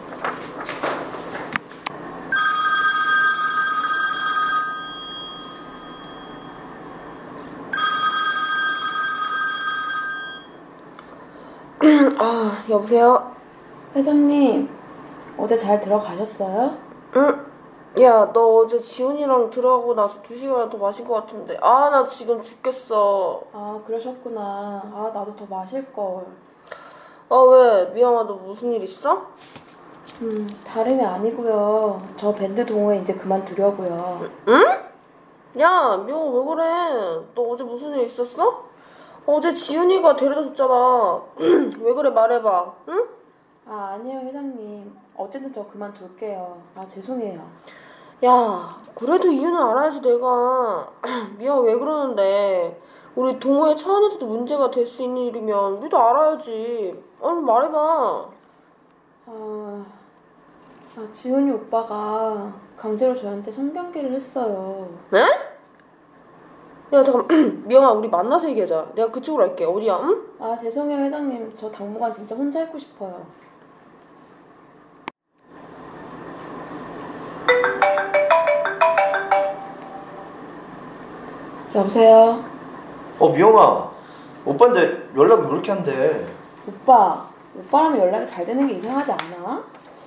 아, 여보세요? 회장님, 어제 잘 들어가셨어요? 응? 야, 너 어제 지훈이랑 들어가고 나서 두 시간 더 마신 것 같은데. 아, 나 지금 죽겠어. 아, 그러셨구나. 아, 나도 더 마실걸. 아, 왜? 미영아, 너 무슨 일 있어? 음, 다름이 아니고요. 저 밴드 동호회 이제 그만두려고요. 응? 야, 미영아, 왜 그래? 너 어제 무슨 일 있었어? 어제 지훈이가 데려다 줬잖아. 왜 그래, 말해봐. 응? 아, 아니에요, 회장님. 어쨌든 저 그만둘게요. 아, 죄송해요. 야, 그래도 이유는 알아야지, 내가. 미영아, 왜 그러는데? 우리 동호회 차원에서도 문제가 될 수 있는 일이면 우리도 알아야지. 얼른 말해봐. 아, 아, 지훈이 오빠가 강제로 저한테 성관계를 했어요. 네? 야, 잠깐. 미영아, 우리 만나서 얘기하자. 내가 그쪽으로 갈게. 어디야, 응? 아, 죄송해요, 회장님. 저 당분간 진짜 혼자 있고 싶어요. 여보세요? 어, 미영아. 오빠인데 연락이 왜 이렇게 안 돼? 오빠, 오빠라면 연락이 잘 되는 게 이상하지 않아?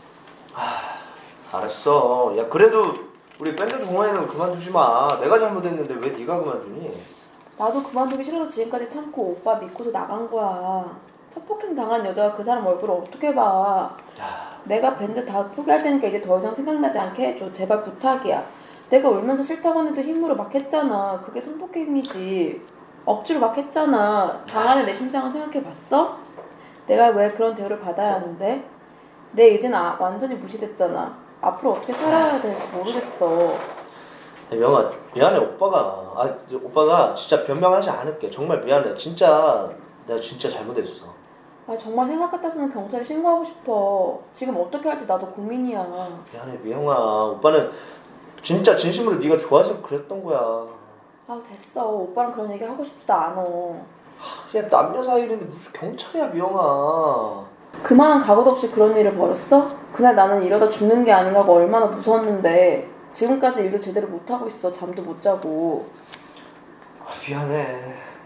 알았어. 야, 그래도 우리 밴드 동호회는 그만두지 마. 내가 잘못했는데 왜 네가 그만두니? 나도 그만두기 싫어서 지금까지 참고 오빠 믿고서 나간 거야. 성폭행 당한 여자가 그 사람 얼굴을 어떻게 봐. 야, 내가 밴드 다 포기할 테니까 이제 더 이상 생각나지 않게 해줘. 제발 부탁이야. 내가 울면서 싫다고 하는데도 힘으로 막 했잖아. 그게 성폭행이지. 억지로 막 했잖아. 장안의 내 심장을 생각해봤어? 내가 왜 그런 대우를 받아야 하는데? 내 이제는 아, 완전히 무시됐잖아. 앞으로 어떻게 살아야 될지 모르겠어. 야, 미영아, 미안해. 오빠가 아 이제 오빠가 진짜 변명하지 않을게. 정말 미안해. 진짜 내가 진짜 잘못했어. 아 정말 생각 같아서는 경찰에 신고하고 싶어. 지금 어떻게 할지 나도 고민이야. 미안해, 미영아. 오빠는 진짜 진심으로 네가 좋아서 그랬던 거야. 아 됐어. 오빠랑 그런 얘기 하고 싶지도 않아. 야, 남녀 사이 일인데 무슨 경찰이야, 미영아. 그만한 각오도 없이 그런 일을 벌였어? 그날 나는 이러다 죽는 게 아닌가 하고 얼마나 무서웠는데 지금까지 일도 제대로 못하고 있어. 잠도 못 자고. 아, 미안해.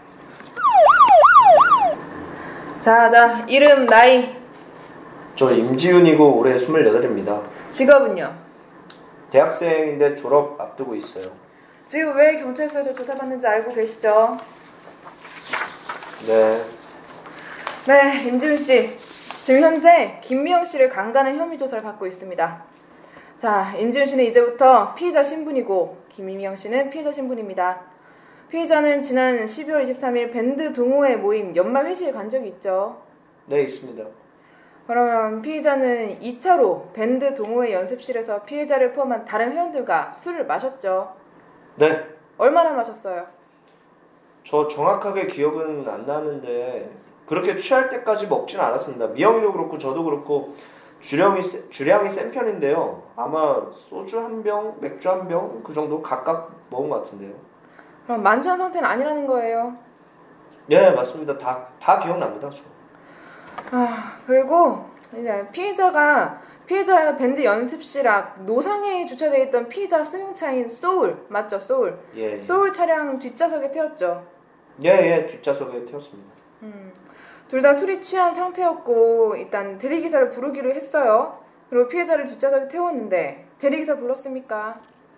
자, 자, 이름, 나이, 저 임지훈이고 올해 스물여덟입니다. 직업은요? 대학생인데 졸업 앞두고 있어요. 지금 왜 경찰서에서 조사받는지 알고 계시죠? 네. 네, 임지훈 씨. 지금 현재 김미영 씨를 강간한 혐의 조사를 받고 있습니다. 자, 임지훈 씨는 이제부터 피의자 신분이고 김미영 씨는 피해자 신분입니다. 피해자는 지난 십이월 이십삼일 밴드 동호회 모임 연말 회식에 간 적이 있죠. 네, 있습니다. 그러면 피의자는 이 차로 밴드 동호회 연습실에서 피해자를 포함한 다른 회원들과 술을 마셨죠. 네. 얼마나 마셨어요? 저 정확하게 기억은 안 나는데 그렇게 취할 때까지 먹진 않았습니다. 미영이도 그렇고 저도 그렇고 주량이 세, 주량이 센 편인데요. 아마 소주 한 병, 맥주 한 병 그 정도 각각 먹은 것 같은데요. 그럼 만취한 상태는 아니라는 거예요. 네, 맞습니다. 다, 다 기억납니다. 저. 아, 그리고 이제 피해자가 피해자 밴드 연습실 앞 노상에 주차되어 있던 피해자 승용차인 소울, 맞죠? 소울. 예, 예. 소울 차량 뒷좌석에 태웠죠. 예, 예, 뒷좌석에 태웠습니다. 음. 둘 다 술이 취한 상태였고 일단 대리기사를 부르기로 했어요. 그리고 피해자를 뒷좌석에 태웠는데 대리기사 불렀습니까?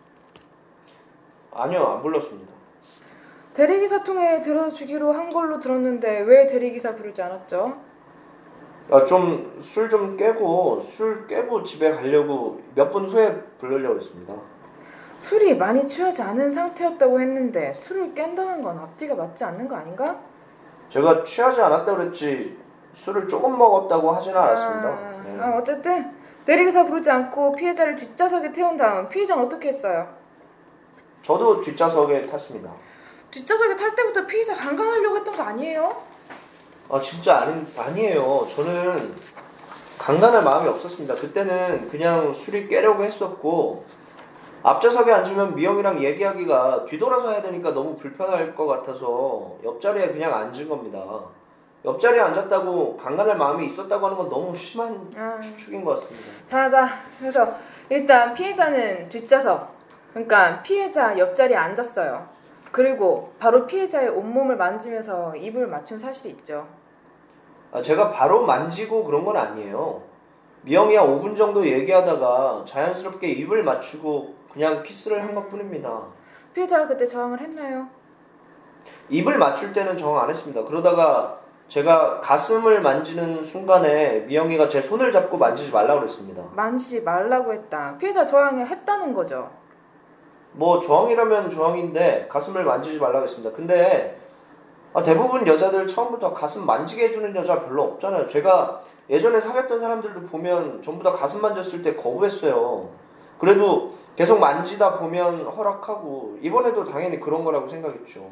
아니요, 안 불렀습니다. 대리기사 통해 들어다 주기로 한 걸로 들었는데 왜 대리기사 부르지 않았죠? 아, 좀 술 좀 깨고 술 깨고 집에 가려고 몇 분 후에 부르려고 했습니다. 술이 많이 취하지 않은 상태였다고 했는데 술을 깬다는 건 앞뒤가 맞지 않는 거 아닌가? 제가 취하지 않았다고 그랬지 술을 조금 먹었다고 하지는 않았습니다. 아, 네. 아, 어쨌든 대리기사 부르지 않고 피해자를 뒷좌석에 태운 다음 피해자는 어떻게 했어요? 저도 뒷좌석에 탔습니다. 뒷좌석에 탈 때부터 피해자 강간하려고 했던 거 아니에요? 아, 진짜 아니, 아니에요. 저는 강간할 마음이 없었습니다. 그때는 그냥 술이 깨려고 했었고 앞좌석에 앉으면 미영이랑 얘기하기가 뒤돌아서 해야 되니까 너무 불편할 것 같아서 옆자리에 그냥 앉은 겁니다. 옆자리에 앉았다고 강간할 마음이 있었다고 하는 건 너무 심한 아. 추측인 것 같습니다. 자, 자, 그래서 일단 피해자는 뒷좌석, 그러니까 피해자 옆자리에 앉았어요. 그리고 바로 피해자의 온몸을 만지면서 입을 맞춘 사실이 있죠. 아, 제가 바로 만지고 그런 건 아니에요. 미영이 한 오 분 정도 얘기하다가 자연스럽게 입을 맞추고 그냥 키스를 한 것뿐입니다. 피해자가 그때 저항을 했나요? 입을 맞출 때는 저항 안 했습니다. 그러다가 제가 가슴을 만지는 순간에 미영이가 제 손을 잡고 만지지 말라고 그랬습니다. 만지지 말라고 했다. 피해자 저항을 했다는 거죠. 뭐 저항이라면 저항인데 가슴을 만지지 말라고 했습니다. 근데 아, 대부분 여자들 처음부터 가슴 만지게 해주는 여자 별로 없잖아요. 제가 예전에 사귀었던 사람들도 보면 전부 다 가슴 만졌을 때 거부했어요. 그래도 계속 만지다 보면 허락하고 이번에도 당연히 그런 거라고 생각했죠.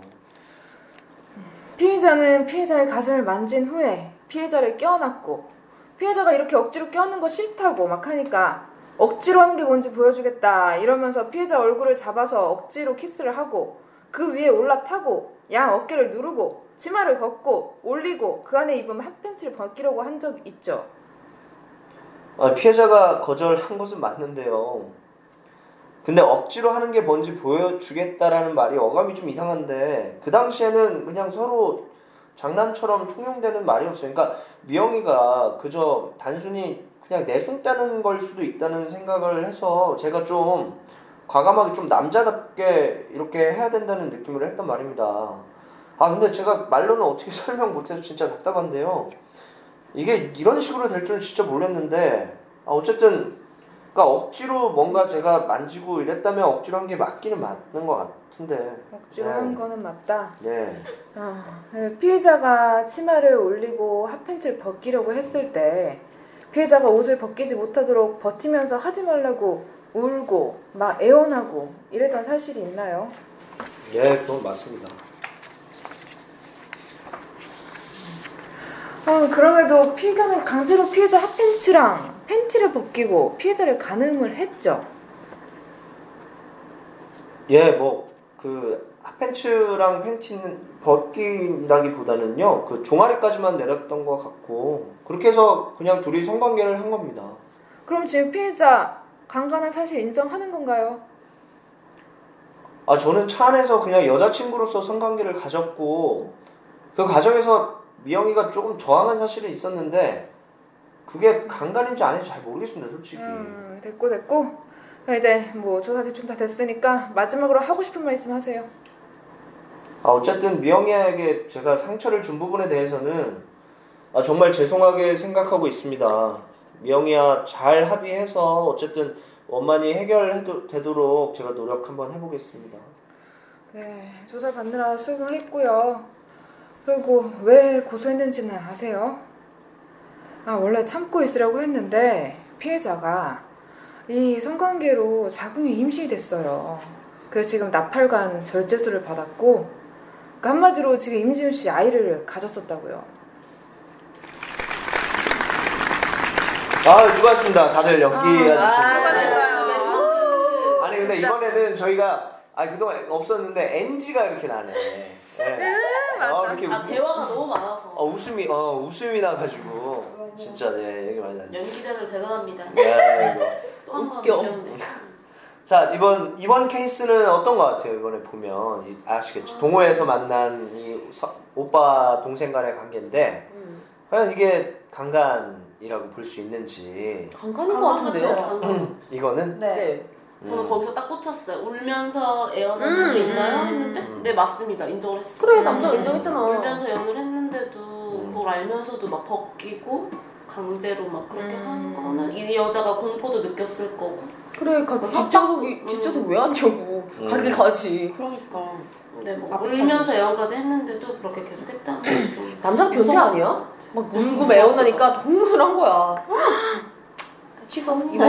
피해자는 피해자의 가슴을 만진 후에 피해자를 껴안았고 피해자가 이렇게 억지로 껴안는 거 싫다고 막 하니까 억지로 하는 게 뭔지 보여주겠다 이러면서 피해자 얼굴을 잡아서 억지로 키스를 하고 그 위에 올라타고 양 어깨를 누르고 치마를 걷고 올리고 그 안에 입은 핫팬츠를 벗기려고 한 적 있죠. 아, 피해자가 거절한 것은 맞는데요. 근데 억지로 하는 게 뭔지 보여주겠다라는 말이 어감이 좀 이상한데 그 당시에는 그냥 서로 장난처럼 통용되는 말이었어요. 그러니까 미영이가 그저 단순히 그냥 내숭 따는 걸 수도 있다는 생각을 해서 제가 좀 과감하게 좀 남자답게 이렇게 해야 된다는 느낌으로 했단 말입니다. 아 근데 제가 말로는 어떻게 설명 못해서 진짜 답답한데요. 이게 이런 식으로 될 줄은 진짜 몰랐는데 아 어쨌든 그러니까 억지로 뭔가 제가 만지고 이랬다면 억지로 한 게 맞기는 맞는 것 같은데 억지로 네. 한 거는 맞다. 네. 아, 네, 피해자가 치마를 올리고 핫팬츠를 벗기려고 했을 때 피해자가 옷을 벗기지 못하도록 버티면서 하지 말라고 울고 막 애원하고 이랬던 사실이 있나요? 예, 그건 맞습니다. 아, 그럼에도 피해자는 강제로 피해자 핫팬츠랑 팬티를 벗기고 피해자를 간음을 했죠. 예, 뭐 그 핫팬츠랑 팬티는 벗긴다기보다는요, 그 종아리까지만 내렸던 것 같고 그렇게 해서 그냥 둘이 성관계를 한 겁니다. 그럼 지금 피해자 강간한 사실 인정하는 건가요? 아, 저는 차 안에서 그냥 여자친구로서 성관계를 가졌고 그 과정에서 미영이가 조금 저항한 사실은 있었는데 그게 강간인지 아닌지 잘 모르겠습니다, 솔직히. 음, 됐고 됐고. 그럼 이제 뭐 조사 대충 다 됐으니까 마지막으로 하고 싶은 말씀 하세요. 아, 어쨌든 미영이에게 제가 상처를 준 부분에 대해서는 아, 정말 죄송하게 생각하고 있습니다. 미영이야, 잘 합의해서 어쨌든 원만히 해결되도록 제가 노력 한번 해보겠습니다. 네, 조사 받느라 수고했고요. 그리고 왜 고소했는지는 아세요? 아, 원래 참고 있으려고 했는데 피해자가 이 성관계로 자궁이 임신이 됐어요. 그래서 지금 나팔관 절제술을 받았고 그러니까 한마디로 지금 임지훈 씨 아이를 가졌었다고요. 아, 수고하셨습니다. 다들 연기해주셔서. 수고하셨어요. 아니 근데 이번에는 저희가 아 그동안 없었는데 엔지가 이렇게 나네. 네. 맞아. 어, 이렇게 아 우, 대화가 너무 많아서 어, 웃음이 어 웃음이 나가지고 진짜 네 얘기 많이 나네. 연기자들 대단합니다. 네, 이거. 또 한 번 웃겨. 웃겼네. 자 이번 이번 케이스는 어떤 것 같아요? 이번에 보면 이, 아시겠죠? 동호회에서 만난 이 서, 오빠 동생 간의 관계인데 음. 과연 이게 강간이라고 볼 수 있는지 강간인 것 같은데요? 강간. 이거는 네. 네. 저는 음. 거기서 딱 꽂혔어요. 울면서 애원하실 음, 수 있나요? 음, 했는데 음. 네 맞습니다. 인정을 했어. 그래, 남자가 인정했잖아. 울면서 애원을 했는데도 음. 그걸 알면서도 막 벗기고 강제로 막 그렇게 음. 하는 거는 이 여자가 공포도 느꼈을 거고. 그래, 가, 뭐 뒷좌석이, 음. 뒷좌석 왜 앉냐고. 음. 가길 가지. 그러니까. 근데 뭐 앞에 울면서 애원까지 했는데도 그렇게 계속 했다는 게 좀. 남자가 변태 무서워. 아니야? 막 울고 애원하니까 동물한 거야. 취소. 이거.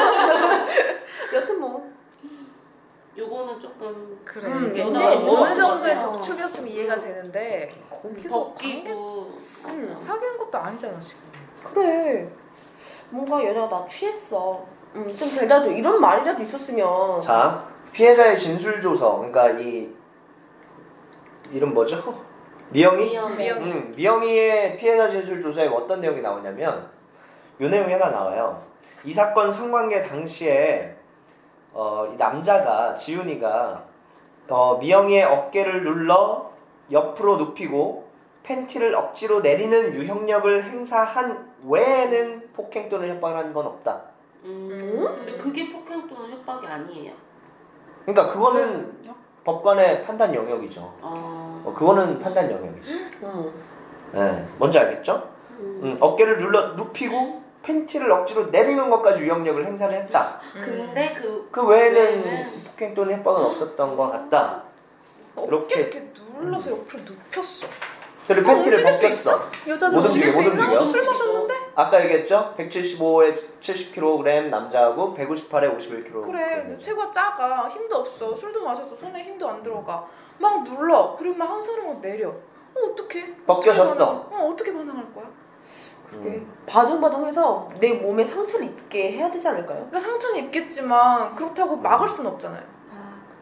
여튼 뭐. 요거는 조금 그래. 음, 이게 근데 어느 뭐 정도의 진짜. 접촉이었으면 이해가 되는데 거기서 관계 벗기고 음. 사귀는 것도 아니잖아 지금. 그래. 뭔가 여자가 나 취했어. 음, 좀 데려다 줘. 이런 말이라도 있었으면. 자 피해자의 진술 조서 그러니까 이 이름 뭐죠? 미영이? 미영 미영. 음, 미영이의 피해자 진술 조사에 어떤 내용이 나오냐면 요 내용이 하나 나와요. 이 사건 성관계 당시에 어, 이 남자가 지훈이가 어, 미영이의 어깨를 눌러 옆으로 눕히고 팬티를 억지로 내리는 유형력을 행사한 외에는 폭행 또는 협박을 한 건 없다. 음, 근데 그게 폭행 또는 협박이 아니에요. 그러니까 그거는 법관의 판단 영역이죠. 어, 어, 그거는 판단 영역이죠. 음. 네, 뭔지 알겠죠? 음. 음, 어깨를 눌러 눕히고 팬티를 억지로 내리는 것까지 유형력을 행사를 했다. 근데 그 그 외에는 외에는 폭행 또는 협박은 없었던 것 같다. 어깨 이렇게. 이렇게 눌러서 옆으로 눕혔어. 그리고 어, 팬티를 움직일 수 벗겼어. 여자들 못 움직일 움직여, 수 못 있나? 움직여. 술 마셨는데? 아까 얘기했죠? 백칠십오에 칠십 킬로그램 남자하고 백오십팔에 오십일 킬로그램. 그래, 체가 작아. 힘도 없어. 술도 마셔서 손에 힘도 안 들어가. 막 눌러. 그리고 막 한 손으로 막 내려. 어, 어떡해? 벗겨졌어. 어떻게 반응- 어, 어떻게 반응할 거야? 그게 음. 바둥바둥해서 내 몸에 상처를 입게 해야 되지 않을까요? 그러니까 상처는 입겠지만 그렇다고 막을 수는 없잖아요. 아,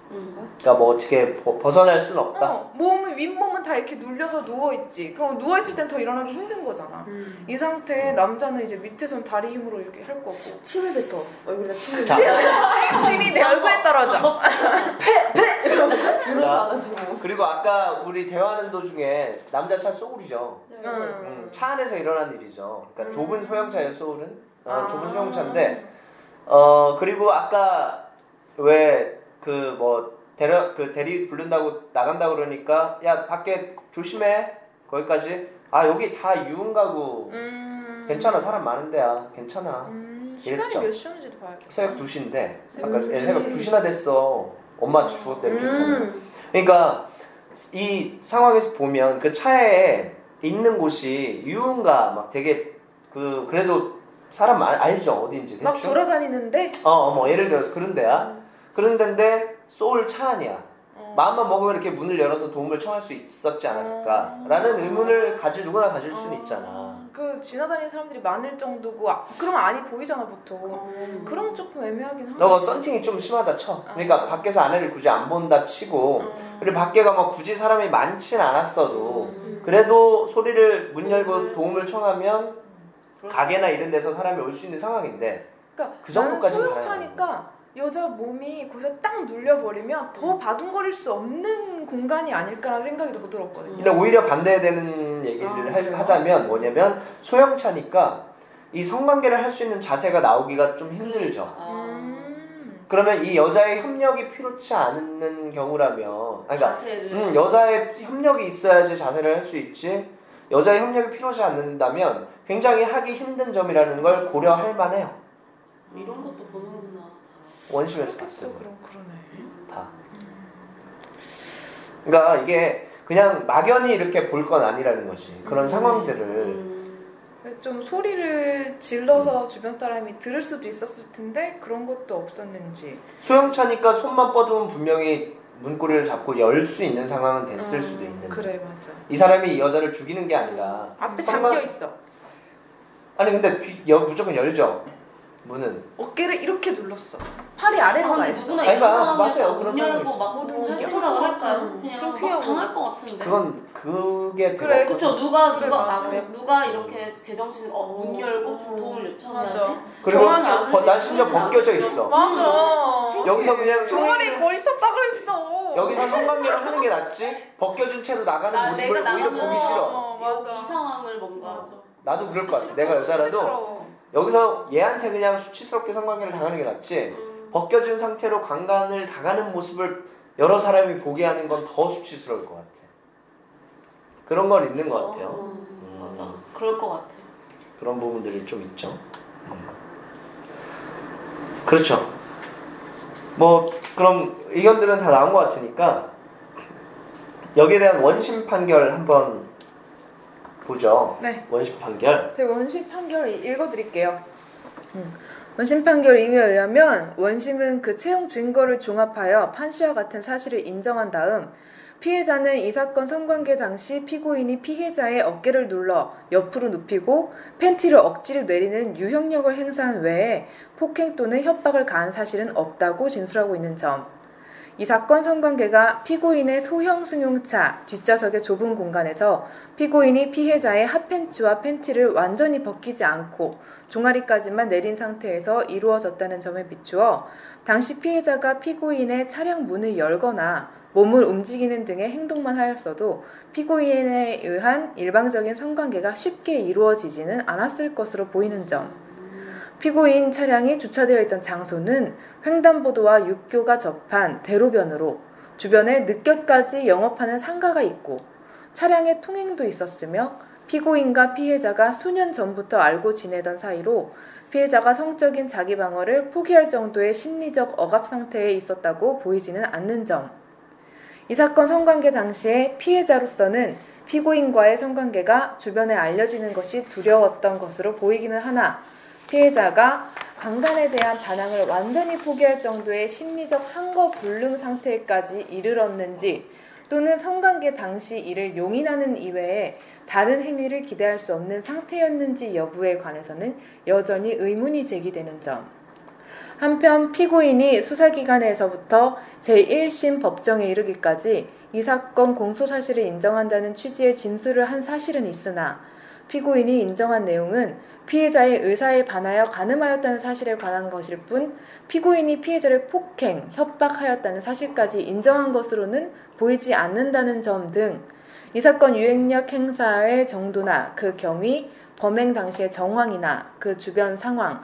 음. 그러니까 뭐 어떻게 버- 벗어날 수는 없다. 어, 몸은 윗몸은 다 이렇게 눌려서 누워있지. 그럼 누워있을 땐 더 일어나기 힘든 거잖아. 음. 이 상태에 남자는 이제 밑에선 다리 힘으로 이렇게 할 거고. 침을 뱉어. 얼굴에다 침을 자. 뱉어. 침이 내 얼굴에 떨어져. 들어서 자. 안아주고. 그리고 아까 우리 대화하는 도중에 남자 차 소울이죠. 네. 음, 차 안에서 일어난 일이죠. 그러니까 음. 좁은 소형차예요, 소울은. 어, 아. 좁은 소형차인데, 어, 그리고 아까 왜 그 뭐 대려 그 대리 부른다고 나간다 그러니까 야 밖에 조심해 거기까지. 아 여기 다 유흥 가구 음. 괜찮아 사람 많은 데야 괜찮아. 음, 시간이 이랬죠. 몇 시였는지도 봐야겠다. 새벽 두 시인데 아까 두 시. 새벽 두 시나 됐어. 엄마 죽었대 괜찮아. 음. 그러니까 이 상황에서 보면 그 차에 있는 곳이 유흥가 막 되게 그 그래도 사람 알, 알죠 어딘지 막 대충. 돌아다니는데 어, 뭐 예를 들어서 그런 데야. 그런 데인데 소울 차 안이야. 어. 마음만 먹으면 이렇게 문을 열어서 도움을 청할 수 있었지 않았을까라는 의문을 가질 누구나 가질 수는 있잖아. 그 지나다니는 사람들이 많을 정도고 아, 그러면 안이 보이잖아 보통. 음. 그럼 조금 애매하긴 하네. 너가 썬팅이 좀 심하다 쳐. 그러니까 밖에서 아내를 굳이 안 본다 치고 어. 그리고 밖에가 뭐 굳이 사람이 많진 않았어도 음. 그래도 소리를 문 열고 음. 도움을 청하면 가게나 이런 데서 사람이 올 수 있는 상황인데 그러니까 그 정도까지 나는 소형차니까 여자 몸이 거기서 딱 눌려버리면 더 바둥거릴 수 없는 공간이 아닐까라는 생각이 더 들었거든요. 근데 오히려 반대되는 얘기를 아, 하- 그래요? 하자면 뭐냐면 소형차니까 이 성관계를 할 수 있는 자세가 나오기가 좀 힘들죠. 아, 음. 그러면 이 여자의 협력이 필요치 않는 경우라면 아니, 그러니까 자세를 음, 여자의 협력이 있어야지 자세를 할 수 있지 여자의 협력이 필요하지 않는다면 굉장히 하기 힘든 점이라는 걸 고려할 만해요. 이런 것도 보는구나. 원심에서 그렇게 봤어요. 또 그럼 그러네. 다. 그러니까 이게 그냥 막연히 이렇게 볼 건 아니라는 거지. 그런 음. 상황들을 음. 좀 소리를 질러서 주변 사람이 들을 수도 있었을 텐데 그런 것도 없었는지. 소형차니까 손만 뻗으면 분명히 문고리를 잡고 열 수 있는 상황은 됐을 음, 수도 있는데 그래 맞아. 이 사람이 이 여자를 죽이는 게 아니라 앞에 성관- 잠겨 있어. 아니 근데 뒤, 여, 무조건 열죠 문은. 어깨를 이렇게 눌렀어. 팔이 아래로 아, 가 근데 있어. 누구나 아니, 이런 그러니까 상황에서 맞아요. 문 그런 상황이 열고 있어. 막 뭐든 할 지켜. 생각을 할까요? 그냥 창피하고. 막 당할 것 같은데. 그건 그게 그래, 되게 그쵸 누가 그래, 누가 맞아. 아, 그래, 누가 이렇게 제정신 어문 어. 열고 좀 도움을 요청해야지. 맞아. 그리고 정황이 안 버- 난 심지어 벗겨져 있어. 맞아. 여기서 그냥 종아리 거리 쳤다 그랬어. 여기서 성관계를 하는 게 낫지 벗겨진 채로 나가는 나- 모습을 내가 오히려 나가면- 보기 싫어. 어, 맞아. 이 상황을 뭔가 맞아. 나도 그럴 것 같아. 내가 여자라도 수치스러워. 여기서 얘한테 그냥 수치스럽게 성관계를 당하는 게 낫지 음. 벗겨진 상태로 강간을 당하는 모습을 여러 사람이 보게 하는 건 더 수치스러울 것 같아. 그런 건 있는 것 같아요. 음, 맞아. 그럴 것 같아. 그런 부분들이 좀 있죠. 음. 그렇죠. 뭐 그럼 의견들은 다 나온 것 같으니까 여기에 대한 원심 판결 한번 보죠. 네. 원심 판결. 제가 원심 판결 읽어드릴게요. 음. 원심 판결 임의에 의하면 원심은 그 채용 증거를 종합하여 판시와 같은 사실을 인정한 다음 피해자는 이 사건 성관계 당시 피고인이 피해자의 어깨를 눌러 옆으로 눕히고 팬티를 억지로 내리는 유형력을 행사한 외에 폭행 또는 협박을 가한 사실은 없다고 진술하고 있는 점. 이 사건 성관계가 피고인의 소형 승용차 뒷좌석의 좁은 공간에서 피고인이 피해자의 핫팬츠와 팬티를 완전히 벗기지 않고 종아리까지만 내린 상태에서 이루어졌다는 점에 비추어 당시 피해자가 피고인의 차량 문을 열거나 몸을 움직이는 등의 행동만 하였어도 피고인에 의한 일방적인 성관계가 쉽게 이루어지지는 않았을 것으로 보이는 점. 피고인 차량이 주차되어 있던 장소는 횡단보도와 육교가 접한 대로변으로 주변에 늦게까지 영업하는 상가가 있고 차량의 통행도 있었으며 피고인과 피해자가 수년 전부터 알고 지내던 사이로 피해자가 성적인 자기 방어를 포기할 정도의 심리적 억압 상태에 있었다고 보이지는 않는 점. 이 사건 성관계 당시에 피해자로서는 피고인과의 성관계가 주변에 알려지는 것이 두려웠던 것으로 보이기는 하나 피해자가 강간에 대한 반항을 완전히 포기할 정도의 심리적 항거불능 상태까지 이르렀는지 또는 성관계 당시 이를 용인하는 이외에 다른 행위를 기대할 수 없는 상태였는지 여부에 관해서는 여전히 의문이 제기되는 점. 한편 피고인이 수사기관에서부터 제일 심 법정에 이르기까지 이 사건 공소사실을 인정한다는 취지의 진술을 한 사실은 있으나 피고인이 인정한 내용은 피해자의 의사에 반하여 간음하였다는 사실에 관한 것일 뿐 피고인이 피해자를 폭행, 협박하였다는 사실까지 인정한 것으로는 보이지 않는다는 점 등 이 사건 유행력 행사의 정도나 그 경위, 범행 당시의 정황이나 그 주변 상황,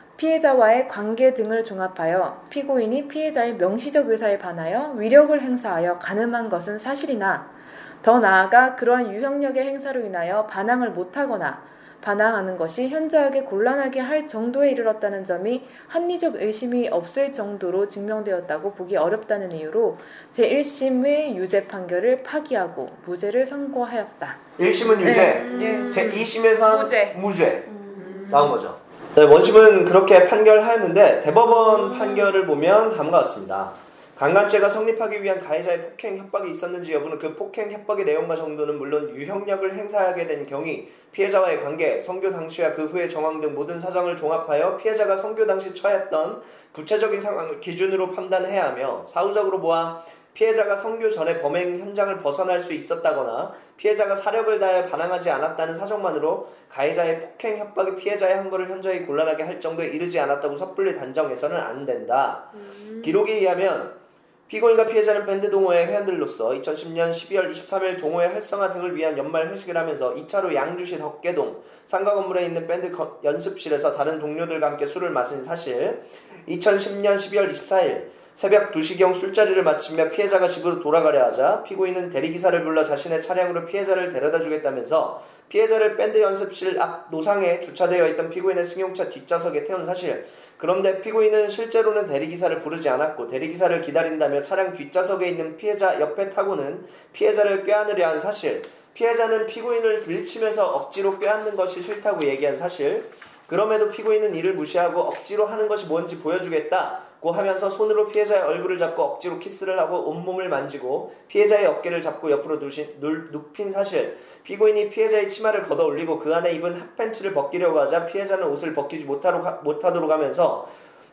피해자와의 관계 등을 종합하여 피고인이 피해자의 명시적 의사에 반하여 위력을 행사하여 간음한 것은 사실이나 더 나아가 그러한 유형력의 행사로 인하여 반항을 못하거나 반항하는 것이 현저하게 곤란하게 할 정도에 이르렀다는 점이 합리적 의심이 없을 정도로 증명되었다고 보기 어렵다는 이유로 제일 심의 유죄 판결을 파기하고 무죄를 선고하였다. 일 심은 유죄, 네. 제이 심에선 무죄. 무죄 나온 거죠. 네, 원심은 그렇게 판결하였는데 대법원 음. 판결을 보면 다음과 같습니다. 강간죄가 성립하기 위한 가해자의 폭행, 협박이 있었는지 여부는 그 폭행, 협박의 내용과 정도는 물론 유형력을 행사하게 된 경위, 피해자와의 관계, 선교 당시와 그 후의 정황 등 모든 사정을 종합하여 피해자가 선교 당시 처했던 구체적인 상황을 기준으로 판단해야 하며 사후적으로 보아 피해자가 선교 전에 범행 현장을 벗어날 수 있었다거나 피해자가 사력을 다해 반항하지 않았다는 사정만으로 가해자의 폭행, 협박이 피해자의 항거를 현저히 곤란하게 할 정도에 이르지 않았다고 섣불리 단정해서는 안 된다. 음. 기록에 의하면 피고인과 피해자는 밴드 동호회 회원들로서 이천십 년 십이월 이십삼일 동호회 활성화 등을 위한 연말 회식을 하면서 이 차로 양주시 덕계동 상가 건물에 있는 밴드 연습실에서 다른 동료들과 함께 술을 마신 사실, 이천십 년 십이월 이십사일 새벽 두 시경 술자리를 마치며 피해자가 집으로 돌아가려 하자 피고인은 대리기사를 불러 자신의 차량으로 피해자를 데려다 주겠다면서 피해자를 밴드 연습실 앞 노상에 주차되어 있던 피고인의 승용차 뒷좌석에 태운 사실. 그런데 피고인은 실제로는 대리기사를 부르지 않았고 대리기사를 기다린다며 차량 뒷좌석에 있는 피해자 옆에 타고는 피해자를 껴안으려 한 사실. 피해자는 피고인을 밀치면서 억지로 껴안는 것이 싫다고 얘기한 사실. 그럼에도 피고인은 이를 무시하고 억지로 하는 것이 뭔지 보여주겠다고 하면서 손으로 피해자의 얼굴을 잡고 억지로 키스를 하고 온몸을 만지고 피해자의 어깨를 잡고 옆으로 누신, 눌, 눕힌 사실. 피고인이 피해자의 치마를 걷어 올리고 그 안에 입은 핫팬츠를 벗기려고 하자 피해자는 옷을 벗기지 못하도록, 못하도록 하면서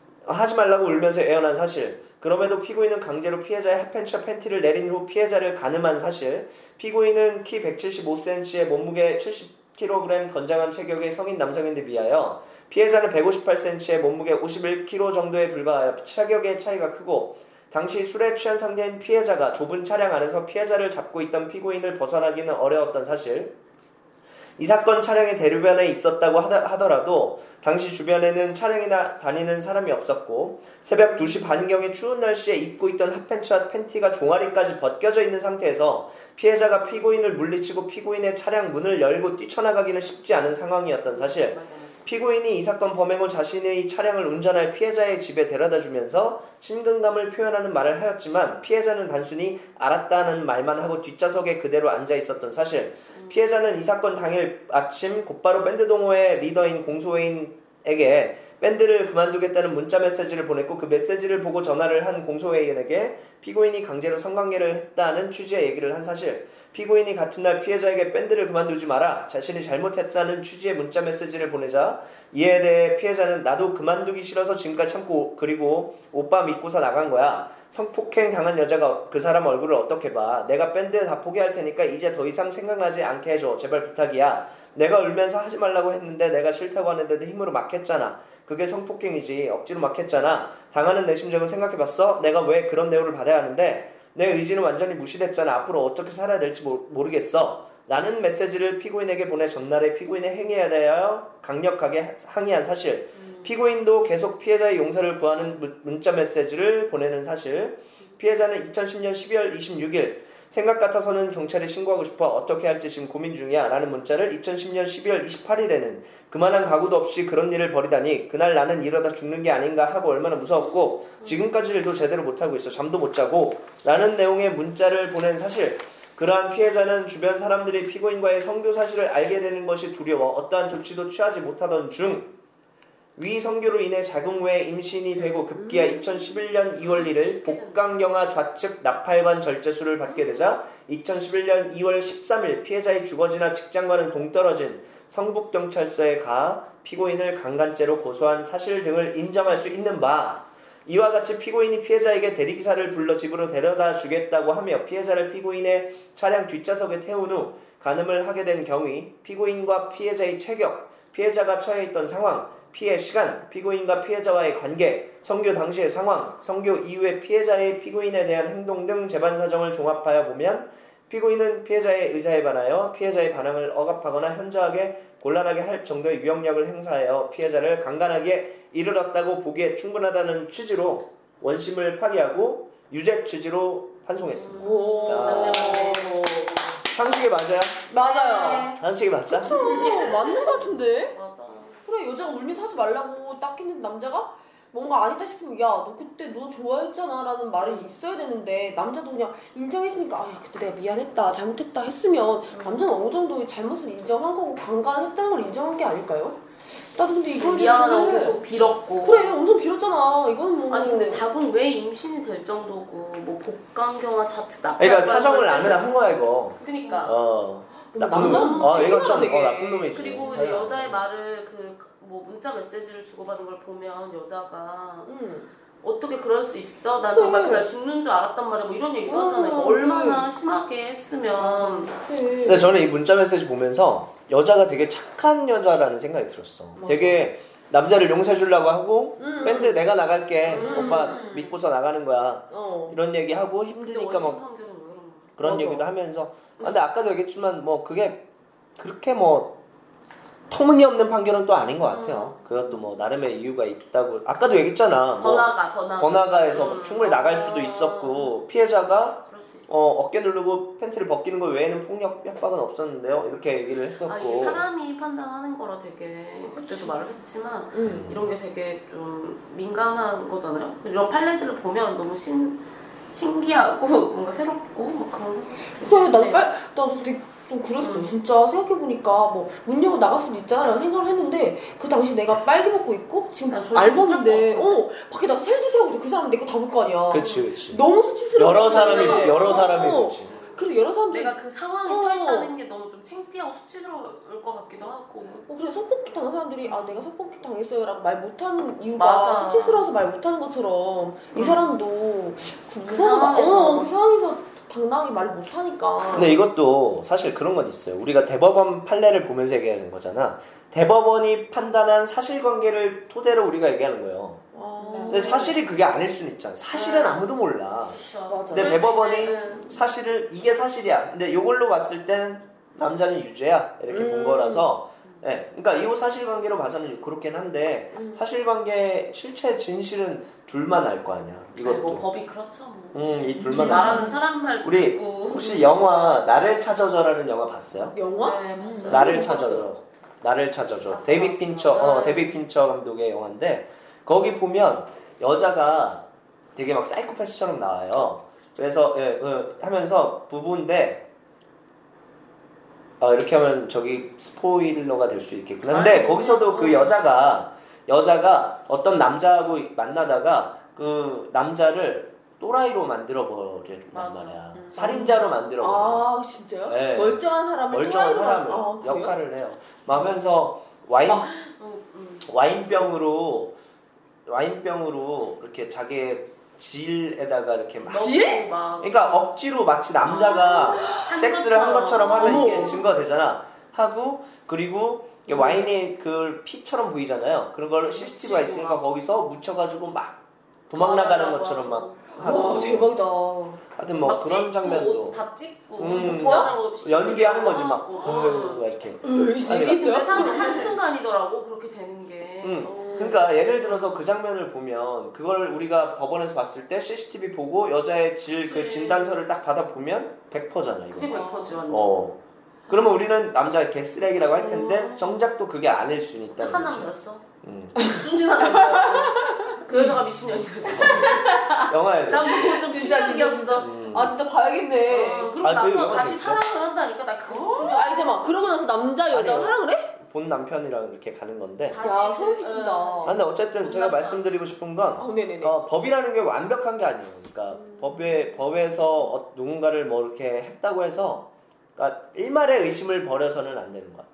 하지 말라고 울면서 애원한 사실. 그럼에도 피고인은 강제로 피해자의 핫팬츠와 팬티를 내린 후 피해자를 간음한 사실. 피고인은 키 백칠십오 센티미터에 몸무게 칠십 킬로그램 건장한 체격의 성인 남성인데 비하여 피해자는 백오십팔 센티미터에 몸무게 오십일 킬로그램 정도에 불과하여 체격의 차이가 크고 당시 술에 취한 상태인 피해자가 좁은 차량 안에서 피해자를 잡고 있던 피고인을 벗어나기는 어려웠던 사실. 이 사건 차량의 대류변에 있었다고 하더라도 당시 주변에는 차량이나 다니는 사람이 없었고 새벽 두 시 반경의 추운 날씨에 입고 있던 핫팬츠와 팬티가 종아리까지 벗겨져 있는 상태에서 피해자가 피고인을 물리치고 피고인의 차량 문을 열고 뛰쳐나가기는 쉽지 않은 상황이었던 사실. 피고인이 이 사건 범행 후 자신의 차량을 운전할 피해자의 집에 데려다 주면서 친근감을 표현하는 말을 하였지만 피해자는 단순히 알았다는 말만 하고 뒷좌석에 그대로 앉아 있었던 사실. 피해자는 이 사건 당일 아침 곧바로 밴드 동호회 리더인 공소회인에게 밴드를 그만두겠다는 문자 메시지를 보냈고 그 메시지를 보고 전화를 한 공소회인에게 피고인이 강제로 성관계를 했다는 취지의 얘기를 한 사실. 피고인이 같은 날 피해자에게 밴드를 그만두지 마라, 자신이 잘못했다는 취지의 문자 메시지를 보내자 이에 대해 피해자는 나도 그만두기 싫어서 지금까지 참고 그리고 오빠 믿고서 나간 거야. 성폭행 당한 여자가 그 사람 얼굴을 어떻게 봐. 내가 밴드 다 포기할 테니까 이제 더 이상 생각나지 않게 해줘. 제발 부탁이야. 내가 울면서 하지 말라고 했는데 내가 싫다고 하는데도 힘으로 막 했잖아. 그게 성폭행이지. 억지로 막 했잖아. 당하는 내 심정을 생각해봤어? 내가 왜 그런 대우를 받아야 하는데? 내 의지는 완전히 무시됐잖아. 앞으로 어떻게 살아야 될지 모르겠어. 라는 메시지를 피고인에게 보내 전날에 피고인의 행위에 대하여 강력하게 항의한 사실. 피고인도 계속 피해자의 용서를 구하는 문자 메시지를 보내는 사실. 피해자는 이천십 년 십이월 이십육일 생각 같아서는 경찰에 신고하고 싶어. 어떻게 할지 지금 고민 중이야. 라는 문자를 이천십 년 십이월 이십팔일에는 그만한 각오도 없이 그런 일을 벌이다니 그날 나는 이러다 죽는 게 아닌가 하고 얼마나 무서웠고 지금까지 일도 제대로 못하고 있어. 잠도 못 자고. 라는 내용의 문자를 보낸 사실. 그러한 피해자는 주변 사람들이 피고인과의 성교 사실을 알게 되는 것이 두려워 어떠한 조치도 취하지 못하던 중 위 성교로 인해 자궁외 임신이 되고 급기야 이천십일 년 이월 일일 복강경화 좌측 나팔관 절제술을 받게 되자 이천십일 년 이월 십삼일 피해자의 주거지나 직장과는 동떨어진 성북경찰서에 가 피고인을 강간죄로 고소한 사실 등을 인정할 수 있는 바, 이와 같이 피고인이 피해자에게 대리기사를 불러 집으로 데려다 주겠다고 하며 피해자를 피고인의 차량 뒷좌석에 태운 후 간음을 하게 된 경위, 피고인과 피해자의 체격, 피해자가 처해 있던 상황, 피해 시간, 피고인과 피해자와의 관계, 성교 당시의 상황, 성교 이후의 피해자의 피고인에 대한 행동 등 재반 사정을 종합하여 보면 피고인은 피해자의 의사에 반하여 피해자의 반항을 억압하거나 현저하게 곤란하게 할 정도의 위협력을 행사하여 피해자를 강간하기에 이르렀다고 보기에 충분하다는 취지로 원심을 파기하고 유죄 취지로 판송했습니다. 오. 자, 상식에 맞아요? 맞아요. 상식에 맞자? 그쵸. 맞는 것 같은데? 맞아. 그래, 여자가 울면서 하지 말라고 딱 했는데 남자가 뭔가 아니다 싶으면 야, 너 그때 너 좋아했잖아 라는 말이 있어야 되는데 남자도 그냥 인정했으니까 아, 그때 내가 미안했다, 잘못했다 했으면 남자는 어느 정도 잘못을 인정한 거고 강간했다는 걸 인정한 게 아닐까요? 나도 근데 이거에 대해서 미안하다고 그래. 계속 빌었고. 그래, 엄청 빌었잖아. 이거는 뭐 아니 근데 자궁 왜 임신이 될 정도고 뭐 복강경화 차트 나. 그러니까 사정을 아느라 한 거야 이거. 그러니까. 어. 나쁜 남자는 놈. 어, 책임져, 이건 좀 되게. 어, 나쁜 놈이지. 그리고 이제 여자의 말을 그 뭐 문자 메시지를 주고받은 걸 보면 여자가 응. 어떻게 그럴 수 있어? 나 정말 네. 그날 죽는 줄 알았단 말이야. 뭐 이런 얘기도 어, 하잖아요. 그러니까 어, 얼마나 심하게 했으면. 근데 저는 이 문자 메시지 보면서 여자가 되게 착한 여자라는 생각이 들었어. 맞아. 되게 남자를 용서해 주려고 하고 음. 밴드 내가 나갈게. 음. 오빠 믿고서 나가는 거야. 어. 이런 얘기 하고 근데 힘드니까 원심 뭐 판결은 왜 그런 거야? 그런 맞아. 얘기도 하면서 아, 근데 아까도 얘기했지만 뭐 그게 그렇게 뭐 터무니없는 판결은 또 아닌 것 같아요. 그것도 뭐 나름의 이유가 있다고 아까도 얘기했잖아. 뭐 번화가 번화가. 번화가에서 음. 충분히 나갈 수도 있었고 피해자가 그럴 수 있어. 어, 어깨 누르고 팬티를 벗기는 거 외에는 폭력 협박은 없었는데요. 이렇게 얘기를 했었고. 아 이게 사람이 판단하는 거라 되게 그때도 말을 했지만 응. 이런 게 되게 좀 민감한 거잖아요. 이런 판례들을 보면 너무 신 신기하고 뭔가 새롭고 막 그런. 그래, 나도 빨, 나도 되게 좀 그랬어. 음. 진짜 생각해보니까 뭐 문 열고 나갈 수도 있잖아 라는 생각을 했는데 그 당시 내가 빨개 벗고 있고 지금 난 절대 알범인데 못할 것 어 밖에 나가 셀지 세우고 그 사람 내 거 다 볼 거 아니야. 그치, 그치. 너무 수치스러워. 여러 사람이, 그러니까. 여러 사람이 어. 그치. 그래서 여러 사람들이 내가 그 상황에 어. 처했다는 게 너무 좀 창피하고 수치스러울 것 같기도 하고. 어, 그래 성폭행 당한 사람들이 아 내가 성폭행 당했어요 라고 말 못하는 이유가 맞아. 수치스러워서 말 못하는 것처럼 이 음. 사람도 그 무서워서 막- 상황에서. 어, 그 상황에서 당당하게 말을 못하니까. 근데 이것도 사실 그런 건 있어요. 우리가 대법원 판례를 보면서 얘기하는 거잖아. 대법원이 판단한 사실관계를 토대로 우리가 얘기하는 거예요. 아. 근데 사실이 그게 아닐 수는 있잖아. 사실은 아무도 몰라. 그렇죠. 맞아. 근데 대법원이 이제, 음. 사실을 이게 사실이야. 근데 이걸로 봤을 땐 남자는 유죄야. 이렇게 본 음. 거라서. 예. 그러니까 이 사실관계로 봐서는 그렇긴 한데 음. 사실관계 실체 진실은 둘만 알 거 아니야. 아니, 이것도. 뭐 법이 그렇죠. 뭐. 음, 이 둘만 알 말하는 사람 말 우리 듣고. 혹시 영화 나를 찾아줘라는 영화 봤어요? 영화? 네, 봤어요. 나를 못 찾아줘. 나를 찾아줘. 봤어, 데이빗 봤어. 핀처, 어, 네. 데이빗 핀처 감독의 영화인데 거기 보면 여자가 되게 막 사이코패스처럼 나와요. 그래서 예, 그 하면서 부부인데 어, 이렇게 하면 저기 스포일러가 될 수 있겠구나. 근데 아니, 거기서도 그 어. 여자가 여자가 어떤 남자하고 만나다가 그 남자를 또라이로 만들어 버렸단 맞아. 말이야. 음. 살인자로 만들어 버려. 아 진짜요? 네. 멀쩡한 사람을 멀쩡한 또라이로 사람을 만- 아, 그래요? 역할을 해요. 하면서 와인 막, 음, 음. 와인병으로 와인병으로 이렇게 자기의 질에다가 이렇게 막 너무 막 그러니까 억지로 마치 남자가 한 섹스를 한 것처럼 하면 어머. 이게 증거되잖아. 하고 그리고 이게 와인이 그 피처럼 보이잖아요. 그런 걸 씨씨티비가 묻히고 있으니까 막. 거기서 묻혀가지고 막 도망 나가는 것처럼 막 와 대박이다. 하여튼 뭐 그런 장면도 다 찍고 음, 도와달라고 연기하는 거지 막, 하고. 어, 막 이렇게. 이게 아니, 근데 있어요? 사람이 한순간이더라고 그렇게 되는 게. 응. 어. 그러니까 예를 들어서 그 장면을 보면 그걸 우리가 법원에서 봤을 때 씨씨티비 보고 여자의 질 그 그치. 진단서를 딱 받아 보면 백 퍼센트잖아 이거. 그게 백 퍼센트지 완전. 어. 그러면 우리는 남자 개쓰레기라고 할 텐데 음. 정작 또 그게 아닐 수는 있다는 착한 거죠. 남자였어. 음. 순진한 남자였고. 그 여자가 미친년이었지. 영화에서. 난 보고 좀 진짜, 진짜, 충격이었어. 음. 아 진짜 봐야겠네. 어, 그러고 아, 그 나서 영화 다시 재밌어? 사랑을 한다니까 나 그거 충격. 아 이제 막 그러고 나서 남자 여자 아니요. 사랑을 해? 본 남편이랑 이렇게 가는 건데. 다시 야, 그- 소름 끼친다. 아, 근데 어쨌든 제가 몰랐다. 말씀드리고 싶은 건 아 네네네. 어, 법이라는 게 완벽한 게 아니에요. 그러니까 음. 법에 법에서 어, 누군가를 뭐 이렇게 했다고 해서 그러니까 일말의 의심을 버려서는 안 되는 것 같아.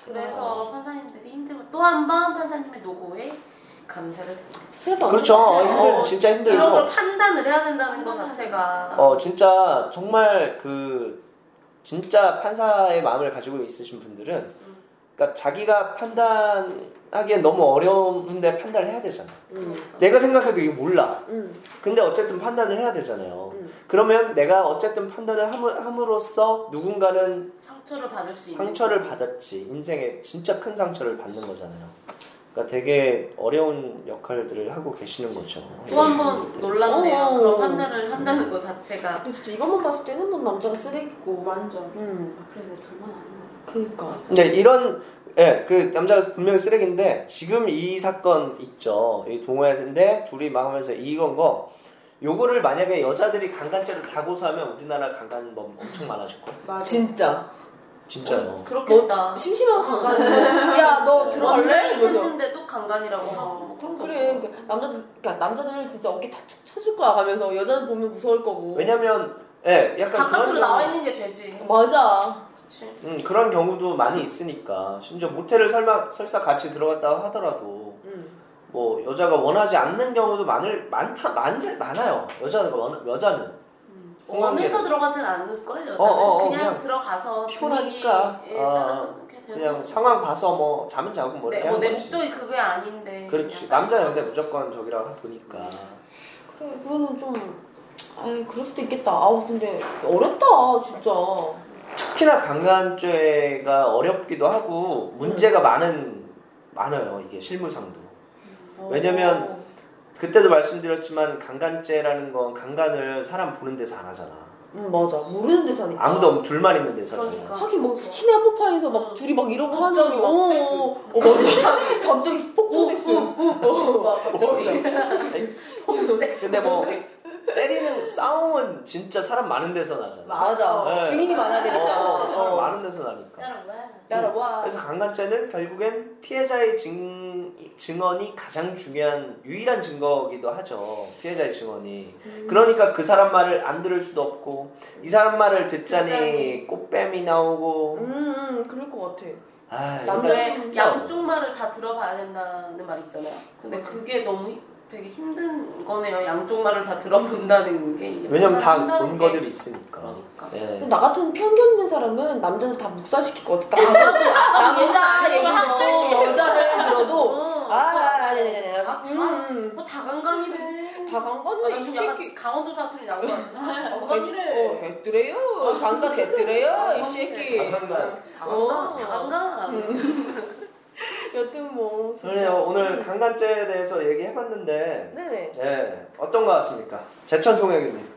그래서 판사님들이 힘들고 또 한 번 판사님의 노고에 감사를 드립니다. 스트레스 엄청 그렇죠. 받아요. 힘들 어, 진짜 힘들고. 이런 걸 판단을 해야 된다는 것 자체가 어 진짜 정말 그 진짜 판사의 마음을 가지고 있으신 분들은 그러니까 자기가 판단하기엔 너무 어려운데 판단을 해야 되잖아. 음. 내가 생각해도 이게 몰라. 음. 근데 어쨌든 판단을 해야 되잖아요. 음. 그러면 내가 어쨌든 판단을 함, 함으로써 누군가는 상처를 받을 수 있는 상처를 받았지. 인생에 진짜 큰 상처를 받는 거잖아요. 그러니까 되게 어려운 역할들을 하고 계시는 거죠. 또 한 번 놀랍네요. 어. 그런 판단을 한다는 것 자체가. 근데 진짜 이것만 봤을 때는 뭐 남자가 쓰레기고. 완전. 음. 아, 그래 내 둘만 아니야. 그니까. 근데 이런 예, 그 남자가 분명히 쓰레기인데 지금 이 사건 있죠. 이 동호회인데 둘이 막 하면서 이건 거 요거를 만약에 여자들이 강간죄를 다 고소하면 우리나라 강간범 엄청 많아질 거예요. 맞아. 진짜. 진짜요. 그렇겠다. 너 심심하면 강간이고. 야, 너 네. 들어갈래? 원래 이러면서. 했는데도 강간이라고 하고 뭐 그런 거 그래, 없잖아. 그 남자들, 그러니까 남자들 진짜 어깨 탁툭 쳐질 거야 가면서 여자는 보면 무서울 거고. 왜냐면 예, 약간 바깥으로 그런 나와 경우- 있는 게 죄지. 맞아. 그치. 음, 그런 경우도 많이 있으니까 심지어 모텔을 설마 설사 같이 들어갔다 하더라도 음. 뭐 여자가 원하지 않는 경우도 많을 많다 많 많아요. 여자가 원 여자는 원해서 들어가진 않을걸 여자는. 어, 어, 어, 그냥, 그냥 들어가서 피곤하니까. 분위기에 어, 따라 이렇게 되는 그냥 거지. 상황 봐서 뭐 잠은 자고 뭐 네, 이렇게 뭐 내 하는 거지. 목적이 그게 아닌데. 그렇지. 그냥 남자였는데 무조건 저기라 보니까. 그래, 그거는 좀, 아이, 그럴 수도 있겠다. 아우, 근데 어렵다, 진짜. 특히나 강간죄가 어렵기도 하고 문제가 많은 많아요. 이게 실무상도. 왜냐면 그때도 말씀드렸지만 강간죄라는 건 강간을 사람 보는 데서 안 하잖아. 응, 맞아. 모르는 데서 하니까. 아무도 없- 둘만 있는 데서잖아. 그러니까. 하긴 뭐, 신의 한복판에서 막 둘이 막 이러고 하는 갑자기 게, 막 어, 섹스. 어, 어, 맞아. 갑자기 폭풍 섹스. 와, 갑자기. 근데 뭐 때리는 싸움은 진짜 사람 많은 데서 나잖아. 맞아. 네. 증인이 많아야 되니까. 어, 어, 사람 어. 많은 데서 나니까. 따라와. 따라와. 그래서 강간죄는 결국엔 피해자의 증, 증언이 가장 중요한 유일한 증거이기도 하죠. 피해자의 증언이. 음. 그러니까 그 사람 말을 안 들을 수도 없고 이 사람 말을 듣자니 듣자니. 꽃뱀이 나오고. 음, 음, 그럴 것 같아. 아, 남자 이거 근데 진짜 양쪽 말을 다 들어봐야 된다는 말 있잖아요. 근데 그게 너무 히- 되게 힘든 거네요. 양쪽 말을 다 들어본다는 게. 이게 왜냐면 다 판단한다는 본 게. 거들이 있으니까. 그러니까. 예. 나 같은 편견 있는 사람은 남자들 다 묵살시킬 것 같아. 남자 얘기도 학살시켜. 여자를 들어도 어, 아, 아니, 아니, 아니, 다, 아니. 음, 뭐 다강간이래. 다 아, 강간이래, 나 이 지금 약간 새끼. 강원도 사투리 나온 거 같아. 어, 강간이래. 했더래요. 강간 했더래요, 이 새끼. 강간만. 어. 다강간. 여튼 뭐. 진짜. 그래요. 오늘 음. 강간죄에 대해서 얘기해봤는데 네네. 예, 어떤 것 같습니까? 제천 송혜교님.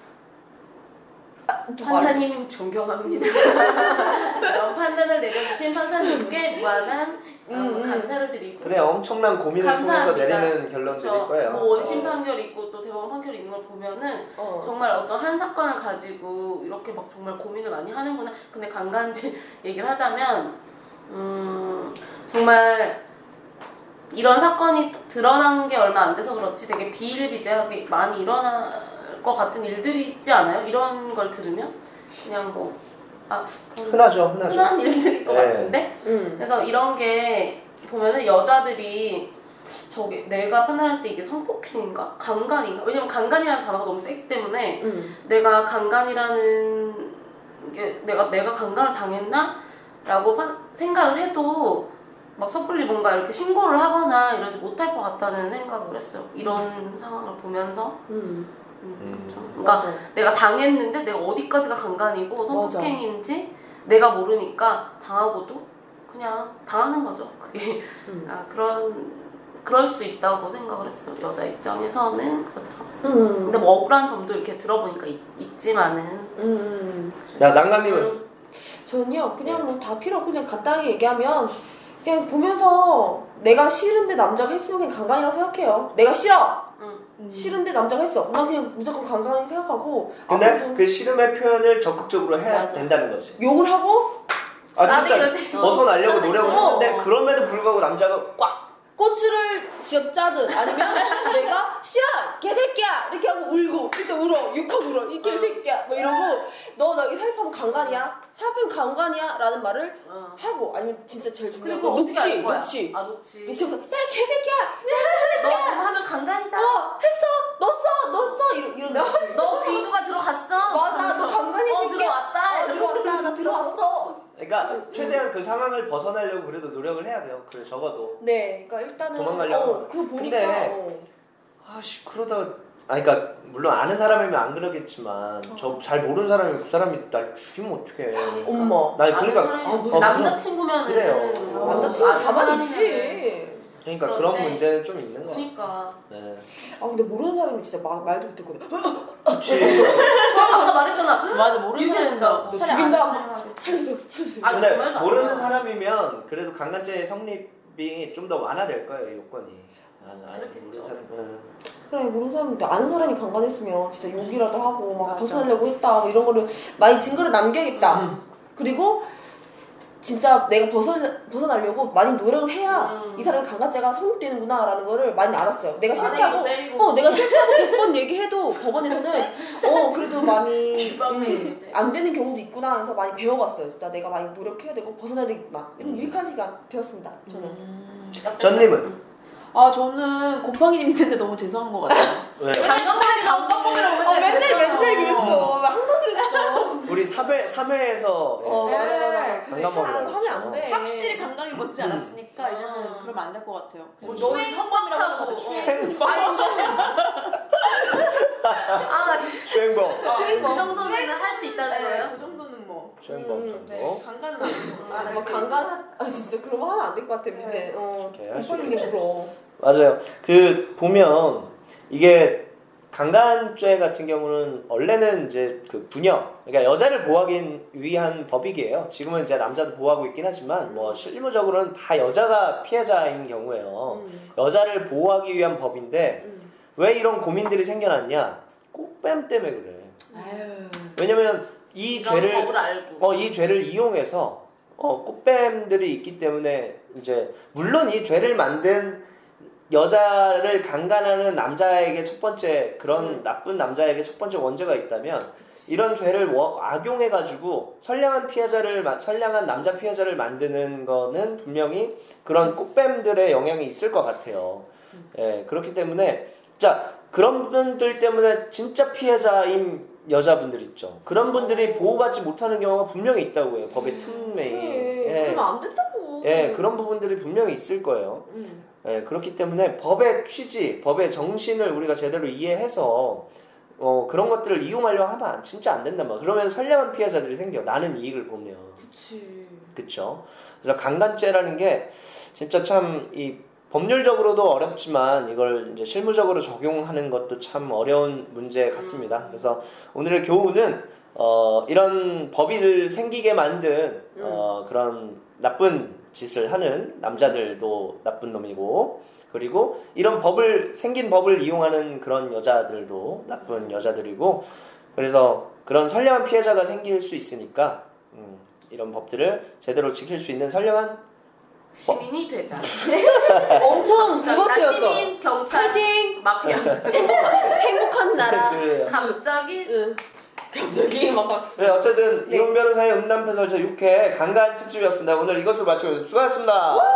판사님 존경합니다. 이런 판단을 내려주신 판사님께 무한한 어, 음, 음. 감사를 드리고 그래 엄청난 고민을 감사합니다. 통해서 내리는 결론들일 그쵸? 거예요. 뭐 원심 어. 판결 있고 또 대법원 판결 있는 걸 보면은 어. 정말 어떤 한 사건을 가지고 이렇게 막 정말 고민을 많이 하는구나. 근데 강간죄 얘기를 하자면 음 정말 이런 사건이 드러난 게 얼마 안 돼서 그렇지 되게 비일비재하게 많이 일어날 것 같은 일들이 있지 않아요? 이런 걸 들으면 그냥 뭐 아, 흔하죠, 흔하죠. 흔한 일들일 것 네. 같은데 음. 그래서 이런 게 보면은 여자들이 저게 내가 판단할 때 이게 성폭행인가? 강간인가? 왜냐면 강간이라는 단어가 너무 세기 때문에 음. 내가 강간이라는 게 내가 내가 강간을 당했나? 라고 파, 생각을 해도 막 섣불리 뭔가 이렇게 신고를 하거나 이러지 못할 것 같다는 생각을 했어요. 이런 상황을 보면서 음. 음, 음. 그렇죠. 그러니까 맞아. 내가 당했는데 내가 어디까지가 강간이고 성폭행인지 내가 모르니까 당하고도 그냥 당하는 거죠. 그게 음. 아, 그런 그럴 수 있다고 생각을 했어요. 여자 입장에서는 그렇죠. 음. 근데 뭐 억울한 점도 이렇게 들어보니까 있, 있지만은 음. 야 난강님은 음, 전요 그냥 뭐 다 필요 없고 그냥 간단하게 얘기하면 그냥 보면서 내가 싫은데 남자가 했으면 그냥 강간이라고 생각해요. 내가 싫어. 음. 싫은데 남자가 했어. 난 그냥 무조건 강간이 생각하고. 근데 아무튼 그 싫음의 표현을 적극적으로 해야 맞아. 된다는 거지. 욕을 하고 아 진짜 싸대기를 때- 벗어나려고 싸대기 노력을 어. 했는데 그럼에도 불구하고 남자가 꽉 꼬추를 쥐어 짜든 아니면 내가 싫어 개새끼야 이렇게 하고 울고 일단 울어 욕하고 울어 이 개새끼야 뭐 이러고 너 나 여기 사입하면 강간이야 사입하면 강간이야 라는 말을 어. 하고 아니면 진짜 제일 중요한 그리고 거 어떻게 알 녹취 거야? 녹취 아 녹취. 녹취하면서 야 개새끼야 너 그거 하면 강간이다. 어 했어 넣었어 넣었어 이런 이런 녹취. 너 귀두가 들어갔어. 맞아 너 강간이 어 새끼야. 들어왔다. 어, 들어왔다 나 들어왔어 그러니까 최대한 그 상황을 벗어나려고 그래도 노력을 해야 돼요. 그래 적어도. 네 그러니까 일단은 도망가려고. 어, 그거 보니까 근데 어. 아씨 그러다가 아니 그러니까 물론 아는 사람이면 안 그러겠지만 저 잘 모르는 사람이 그 사람이 날 죽이면 어떡해. 엄마 나 아는 그러니까 사람이 아, 어, 무슨- 남자친구면은 그래요. 어, 남자친구 아는 가만히 사람이면은. 있지 그러니까 그런데- 그런 문제는 좀 있는 거야. 그러니까 네. 아 근데 모르는 사람이 진짜 말, 말도 못했거든 그치. 아까 말했잖아. 맞아 모르는 유기된다고. 사람은 죽인다 살려주세요 살려주세요 아, 근데 정말도 안 모르는 돼요. 사람이면 그래도 강간죄의 성립이 좀 더 완화될 거예요 요건이. 아, 아, 그렇겠죠. 모르는 사람. 응. 그래 모르는 사람인데 아는 사람이 강간했으면 진짜 욕이라도 하고 막 맞아. 벗어나려고 했다 뭐 이런 거를 많이 증거를 남겨야겠다 음. 그리고 진짜 내가 벗어, 벗어나려고 많이 노력을 해야 음. 이 사람의 강간죄가 성립되는구나 라는 거를 많이 알았어요 내가 만약에 싫다고 이거 때리고 어 내가 싫다고 백 번 얘기해도 법원에서는 어 그래도 많이 기방이 음, 있는데. 안 되는 경우도 있구나 해서 많이 배워갔어요 진짜 내가 많이 노력해야 되고 벗어나야 되겠구나 이런 음. 유익한 시간 되었습니다 저는 음. 전님은 아 저는 곰팡이님 있는데 너무 죄송한 것 같아요. 왜? 강간범이 강간범이라고 맨날 어 맨날 그랬잖아. 맨날 그랬어 항상 그랬어 우리 삼 회 삼 회에서 어 네. 맞아 맞아 강간범이라고 하면 안돼 확실히 감각이 뭔지 알았으니까 음. 이제는 그러면 안 될 것 같아요. 음. 너희 형범이라고 하는 거 추행. 아 진짜. 수행범. 그 정도는 할 수 있다는 거예요? 그 정도는 뭐. 수행범 음, 정도. 네, 강간은 아니고. 아, 뭐 강간 아 진짜 그런 거 하면 안 될 것 같아 이제 어 오케이, 할수 곰팡이 게 물어 맞아요. 그 보면 이게 강간죄 같은 경우는 원래는 이제 그 부녀, 그러니까 여자를 보호하기 위한 법이기예요. 지금은 이제 남자도 보호하고 있긴 하지만 뭐 실무적으로는 다 여자가 피해자인 경우예요. 음. 여자를 보호하기 위한 법인데 음. 왜 이런 고민들이 생겨났냐? 꽃뱀 때문에 그래. 아유. 왜냐면 이 이런 죄를 법을 알고. 어, 이 죄를 이용해서 어, 꽃뱀들이 있기 때문에 이제 물론 이 죄를 만든 여자를 강간하는 남자에게 첫 번째 그런 음. 나쁜 남자에게 첫 번째 원죄가 있다면 이런 죄를 워- 악용해가지고 선량한 피해자를 마- 선량한 남자 피해자를 만드는 거는 분명히 그런 꽃뱀들의 영향이 있을 것 같아요. 예, 그렇기 때문에 자 그런 분들 때문에 진짜 피해자인 여자분들 있죠. 그런 분들이 보호받지 못하는 경우가 분명히 있다고 해요. 법의 특례에. 그래 예. 그러면 안 된다고 예, 그런 부분들이 분명히 있을 거예요. 음. 예, 그렇기 때문에 법의 취지, 법의 정신을 우리가 제대로 이해해서 어, 그런 것들을 이용하려고 하면 안- 진짜 안 된단 말이야. 그러면 선량한 피해자들이 생겨. 나는 이익을 보면. 그치 그쵸? 그래서 강간죄라는 게 진짜 참 이 법률적으로도 어렵지만 이걸 이제 실무적으로 적용하는 것도 참 어려운 문제 같습니다. 그래서 오늘의 교훈은 어, 이런 법이 생기게 만든 어, 그런 나쁜 짓을 하는 남자들도 나쁜 놈이고 그리고 이런 법을 생긴 법을 이용하는 그런 여자들도 나쁜 여자들이고 그래서 그런 선량한 피해자가 생길 수 있으니까 음, 이런 법들을 제대로 지킬 수 있는 선량한 시민이 되자. 엄청 자, 그것이었어 시민, 경찰, 파이팅 마피아. 행복한 나라 그래요. 갑자기 응. 갑자기 막 박수 네, 어쨌든 네. 이혼 변호사의 음담 패설자 육 회 강간 특집이었습니다. 오늘 이것을 마치고 수고하셨습니다.